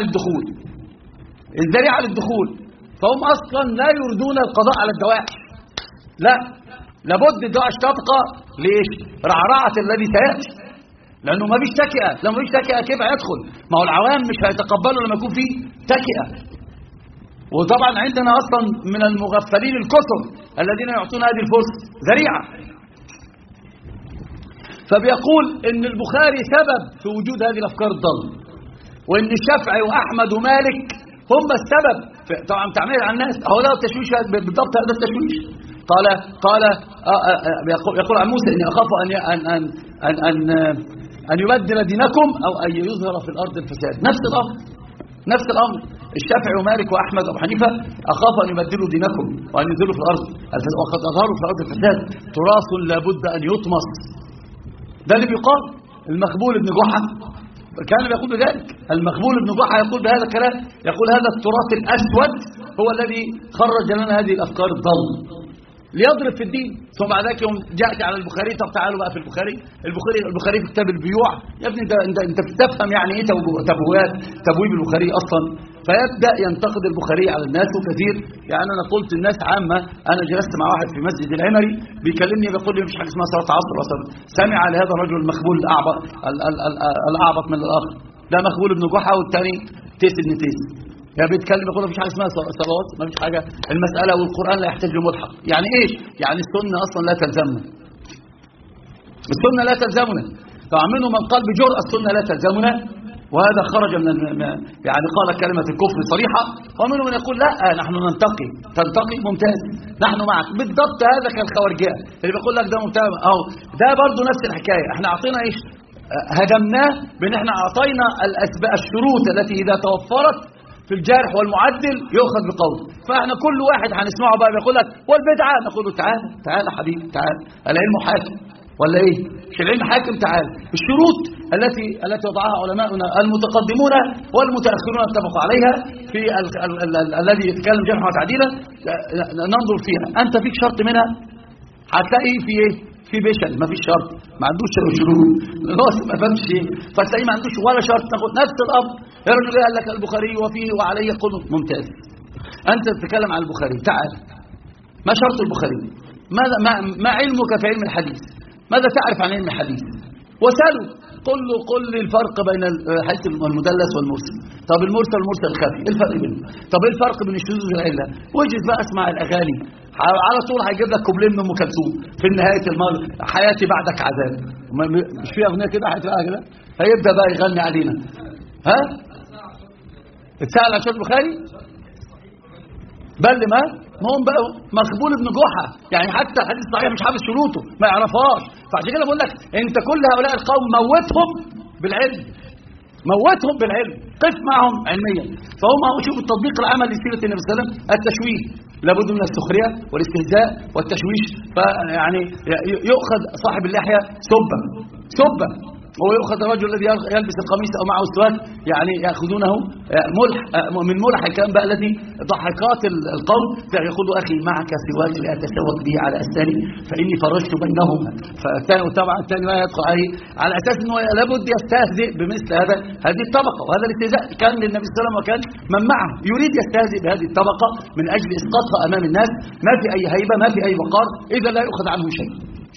للدخول. فهم أصلا لا يريدون القضاء على الدواعش، لا، لابد الدواعش تبقى ليش؟ رعرعة الذي سيأتي، لأنه ما فيش تكئة. لو ما فيش تكئة كيف هيدخل؟ ما هو العوام مش هيتقبلوا لما يكون في تكئة. وطبعا عندنا أصلا من المغفلين الكثر الذين يعطون هذه الفرصة ذريعة. فبيقول إن البخاري سبب في وجود هذه الأفكار الضالة، وإن الشافعي وأحمد ومالك هم السبب طبعا تعمير على الناس. هو ده التشويش بالضبط، هذا التشويش. قال يقول عن موسى إني أخاف أن يبدل دينكم أو أن يظهر في الأرض الفساد. نفس الأمر الشافعي ومالك وأحمد وأبو حنيفة أخاف أن يبدلوا دينكم وأن ينزلوا في الأرض، وقد أظهروا في الأرض الفساد. تراث لابد أن يطمس. ده اللي بيقال. المخبول ابن جحا كان بيقول بذلك. المخبول ابن جحا يقول بهذا الكلام، يقول هذا التراث الأسود هو الذي خرج لنا هذه الأفكار الضالة. ليضرب في الدين. ثم بعد ذلك يوم جاءت على البخاري، طب تعالوا بقى في البخاري في كتاب البيوع. يا ابني انت بتفهم يعني ايه تبويب البخاري اصلا؟ فيبدا ينتقد البخاري على الناس وكثير. يعني انا قلت الناس عامه، انا جلست مع واحد في مسجد العمري بيكلمني بيقول لي مفيش حاجه اسمها صلاه عصر اصلا. سمع لهذا الرجل المخبول الاعبط من الاخر، ده مخبول ابن جحا والثاني تيس ابن تيس. يعني بيتكلم يقول مفيش حاجه اسمها صلوات، مفيش حاجه، المساله والقران لا يحتاج لملحق. يعني ايش؟ يعني السنه اصلا لا تلزمنا، السنه لا تلزمنا. فمنهم من قال بجرأة السنه لا تلزمنا، وهذا خرج من يعني قال كلمه الكفر صريحه. ومنهم من يقول لا نحن تنتقي ممتاز، نحن معك. بالضبط هذا كالخوارجيه اللي بيقول لك ده ممتاز، اهو ده برضه نفس الحكايه. احنا اعطينا ايش؟ هدمناه بان احنا اعطينا الشروط التي اذا توفرت في الجارح والمعدل يؤخذ بقول. فاحنا كل واحد هنسمعه بقى بيقول لك والبدعه، نقول له تعال حبيبي تعال، العلم حاكم ولا ايه؟ مش العلم حاكم؟ تعال. الشروط التي وضعها علماؤنا المتقدمون والمتاخرون اتفقوا عليها في الذي يتكلم جرحا وتعديلا ننظر فيها. انت فيك شرط منها هتلاقي في ايه؟ في بشل، ما فيش شرط، ما عندوش شروط، ناقص ما فهمش شيء، فتلاقيه ما عندوش ولا شرط. تاخد نفس الامر، الرجل قال لك البخاري وفيه وعليه قنوط، ممتاز. انت تتكلم عن البخاري، تعال ما شرط البخاري؟ ما علمك في علم الحديث؟ ماذا تعرف عن علم الحديث؟ وسأله قل لي الفرق بين حيث المدلس والمرسل. طب المرسل والمرسل الخفي ايه الفرق بينهم؟ طب ايه الفرق بين الشذوذ والعله؟ وجد بقى اسمع الاغاني على طول هيجيب لك كوبليه من ام كلثوم في نهايه المرة، حياتي بعدك عذاب. مش في اغنيه كده حياتي بعدك كده؟ هيبدا بقى يغني علينا. ها؟ اتسال عن شرط البخاري؟ بل ما هم بقى مخبول ابن جحا، يعني حتى الحديث الصحيح مش حافظ شروطه، ما يعرفهاش. فعشان كده بقول لك انت كل هؤلاء القوم موتهم بالعلم، قف معهم علميا. فهم شوف التطبيق العملي لسيره النبي صلى الله عليه وسلم، التشويه لابد من السخريه والاستهزاء والتشويش. فيعني يؤخذ صاحب اللحيه سبا ويؤخذ الرجل الذي يلبس القميص او معه السواد، يعني ياخذونه من ملح الكلام بقى الذي ضحكات القوم. فيقول اخي معك سواك لا اتسوق به على اسناني فاني فرجت بينهما. فطبعا الثاني ما يدخل على اساس انه لابد يستهزئ بمثل هذه الطبقه. وهذا الاستهزاء كان للنبي صلى الله عليه وسلم، وكان من معه يريد يستهزئ بهذه الطبقه من اجل اسقاطها امام الناس. ما في اي هيبه، ما في اي وقار، اذا لا يؤخذ عنه شيء.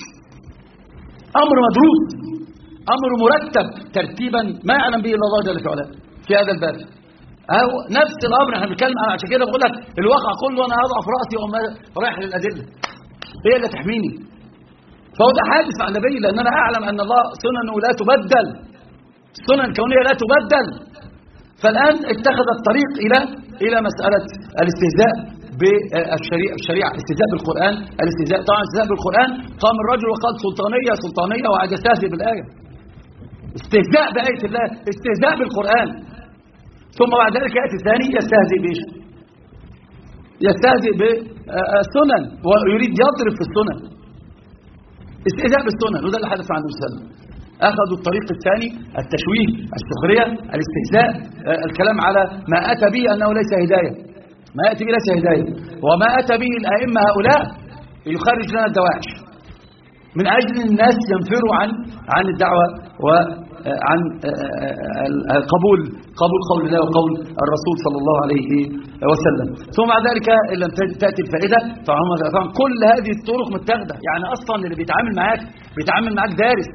امر مدروس، امر مرتب ترتيبا ما يعلم به الا الله جل وعلا في هذا الباب. أو نفس الامر احنا بنتكلم عشان كده بقول لك الواقع كله انا اضعف راسي وما رايح للادله هي اللي تحميني. فهو ده حادث مع النبي، لان انا اعلم ان الله سننه لا تبدل، السنن الكونيه لا تبدل. فالان اتخذ الطريق الى مساله الاستهزاء بالشريعه، الاستهزاء بالقران، الاستهزاء طبعا الاستهزاء بالقران. قام الرجل وقال سلطانيه وقعد يستهزئ بالايه، استهزاء بآية الله، استهزاء بالقرآن. ثم بعد ذلك يأتي الثاني يستهزئ بإيش؟ يستهزئ بالسنن ويريد يضرب في السنن، استهزاء بالسنن. وده اللي حدث عن النبي صلى الله عليه وسلم. أخذوا الطريق الثاني، التشويه، السخرية، الاستهزاء، الكلام على ما أتى به أنه ليس هداية، ما يأتي به ليس هداية، وما أتى به الأئمة هؤلاء يخرج لنا الدواعش من أجل الناس ينفروا عن الدعوة وعن قبول قول الله وقول الرسول صلى الله عليه وسلم. ثم بعد ذلك إن لم تأتي الفائدة طبعا كل هذه الطرق متاخده. يعني أصلا اللي بيتعامل معاك دارس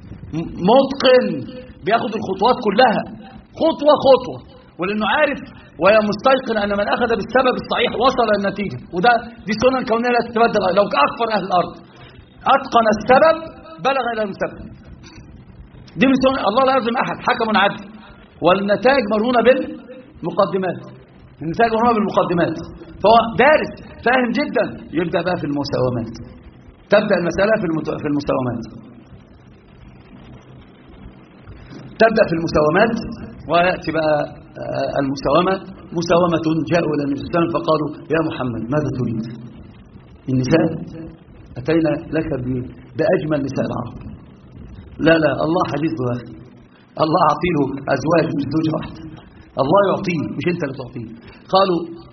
متقن، بياخد الخطوات كلها خطوة، ولأنه عارف وهي مستيقن أن من أخذ بالسبب الصحيح وصل النتيجة. دي سنن كونية لا تتبدل. لو أكثر أهل الأرض أتقن السبب بلغ إلى المسبب. دي من سنن الله، لا يظلم أحد، حكم عدل، والنتائج مرهونة بالمقدمات، فهو دارس فاهم جدا. يبدأ بقى في المساومات، تبدأ المسألة في المساومات، ويأتي بقى مساومة. جاءوا إلى النبي صلى الله عليه وسلم فقالوا يا محمد ماذا تريد؟ النساء أتينا لك بأجمل نساء العرب. لا الله حديث ظاهر، الله أعطيه أزواج مش زوجة واحدة، الله يعطيه مش أنت اللي تعطيه. قالوا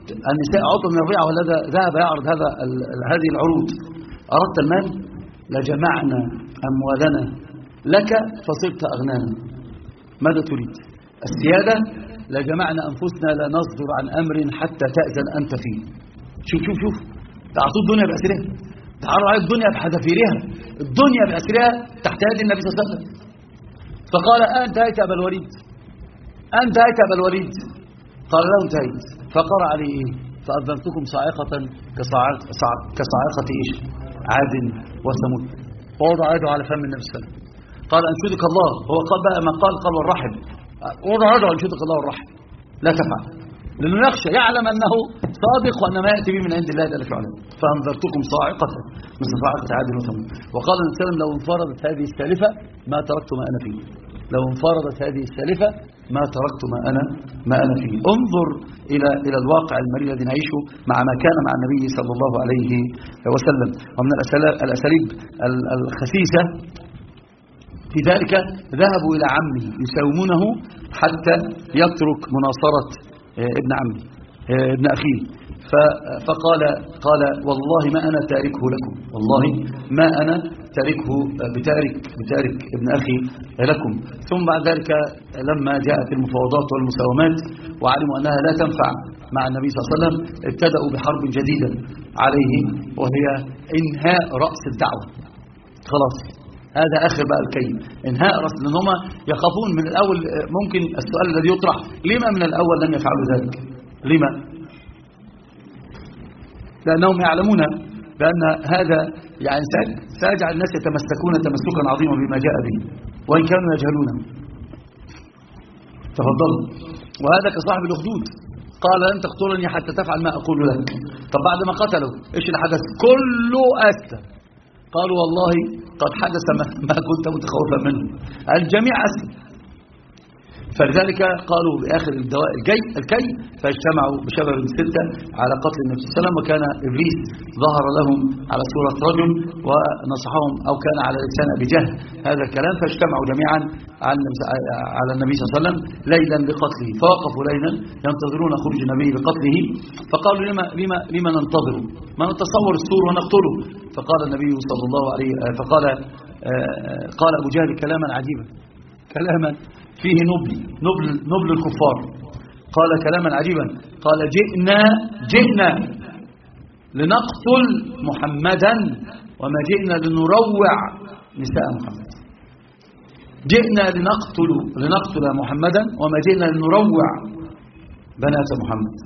النساء عطوا من الربيع ولا ذهب يعرض هذه العروض. أردت المال لجمعنا أموالنا لك فصرت أغنانا. ماذا تريد؟ السيادة لجمعنا أنفسنا لا نصدر عن أمر حتى تأذن أنت فيه. شوف تعطوا الدنيا بأسرها، تعرضوا على الدنيا بحذافيرها، الدنيا بأسرها تحت يد النبي صلى الله عليه وسلم. فقال انتهيت أبا الوليد، انتهيت أبا الوليد. قال له انتهيت. فقرأ عليه إيه؟ فأذنتكم صاعقة كصاعقة إيش؟ عاد وثمود. ووضع يده على فم النبي صلى الله عليه وسلم. قال أنشدك الله. هو قال بقى ما قال والرحم. وضع يده أنشدك الله والرحم. لا تفعل، لأنه يخشى، يعلم أنه صادق وأن ما يأتي به من عند الله جل وعلا. فأنذرتكم صاعقة مثل صاعقة عاد وثمود. وقال النبي صلى الله عليه وسلم لو انفردت هذه السالفة ما تركت ما أنا فيه. لو انفردت هذه السالفة ما تركت ما أنا فيه. انظر إلى الواقع المرير الذي نعيشه مع ما كان مع النبي صلى الله عليه وسلم. ومن الأساليب الخسيسة في ذلك ذهبوا إلى عمه يساومونه حتى يترك مناصرة ابن عمه ابن أخيه. فقال والله ما أنا تاركه لكم، والله ما أنا تاركه بتارك ابن أخي لكم. ثم بعد ذلك لما جاءت المفاوضات والمساومات وعلموا أنها لا تنفع مع النبي صلى الله عليه وسلم ابتدأوا بحرب جديدة عليه، وهي إنهاء رأس الدعوة. خلاص هذا آخر بقى الكي، إنهاء رأس، لأن هم يخافون من الأول. ممكن السؤال الذي يطرح لما من الأول لم يفعلوا ذلك؟ لما؟ لأنهم يعلمون بأن هذا يعني سيجعل الناس يتمسكون تمسكا عظيما بما جاء به وإن كانوا يجهلونه. تفضلوا. وهذا كصاحب الأخدود قال لن تقتلني حتى تفعل ما أقول لك. طب بعد ما قتلوا إيش اللي حدث؟ كله أسلم. قالوا والله قد حدث ما كنت متخوفا منه، الجميع أسلم. فلذلك قالوا بآخر الدواء الكي فاجتمعوا بشباب 6 على قتل النبي صلى الله عليه وسلم. وكان إبليس ظهر لهم على صورة رجل ونصحهم، أو كان على لسان أبي جهل هذا الكلام. فاجتمعوا جميعا على النبي صلى الله عليه وسلم ليلا لقتله. فوقفوا ليلا ينتظرون خروج النبي بقتله. فقالوا لما ننتظر؟ ما نتصور السور ونقتله. فقال النبي صلى الله عليه قال أبو جهل كلاما عجيبا، كلاما فيه نبل الكفار. قال كلاما عجيبا، قال جئنا لنقتل محمدا وما جئنا لنروع نساء محمد. جئنا لنقتل محمدا وما جئنا لنروع بنات محمد.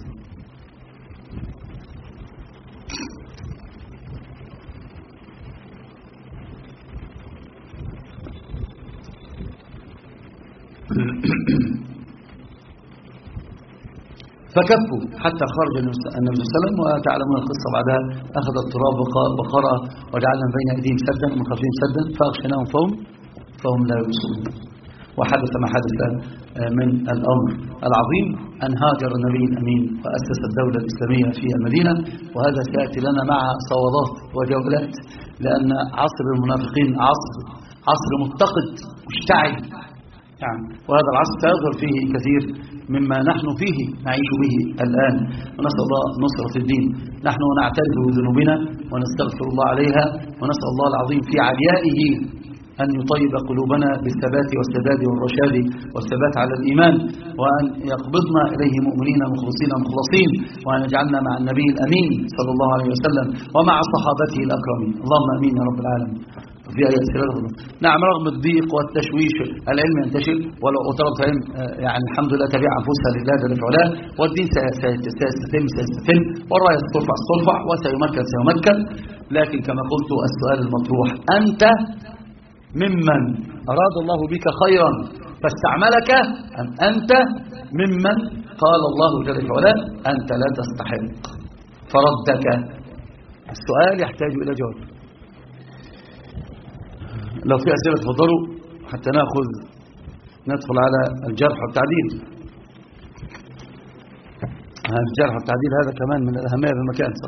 فكفوا حتى خرج النبي صلى الله عليه وسلم. وتعلمون القصة بعدها أخذ التراب وقرأ وجعلنا بين أيديهم سدا ومن خلفهم سدا فأغشيناهم فهم لا يبصرون. وحدث ما حدث من الأمر العظيم أن هاجر النبي الأمين وأسس الدولة الإسلامية في المدينة. وهذا سيأتي لنا مع صوالات وجولات، لأن عصر المنافقين عصر متقد مشتعل يعني. وهذا العصر سيظهر فيه كثير مما نحن فيه نعيش به الآن. ونسأل الله نصرة الدين. نحن نعترف بذنوبنا ونستغفر الله عليها، ونسأل الله العظيم في عليائه أن يطيب قلوبنا بالثبات والسداد والرشاد والثبات على الإيمان، وأن يقبضنا إليه مؤمنين مخلصين مخلصين، وأن يجعلنا مع النبي الأمين صلى الله عليه وسلم ومع صحابته الأكرمين. اللهم أمين يا رب العالمين. في آيات نعم، رغم الضيق والتشويش العلم ينتشر، وطلب العلم يعني الحمد لله تبع أنفسها لله جل وعلا، والدين سيستتم، والراية سترفع وسيمكن. لكن كما قلت السؤال المطروح، أنت ممن أراد الله بك خيرا فاستعملك، أم أنت ممن قال الله جل وعلا أنت لا تستحق فردك؟ السؤال يحتاج إلى جواب. لو في أسئلة تفضلوا حتى ندخل على الجرح والتعديل. الجرح والتعديل هذا كمان من الأهمية في المكان.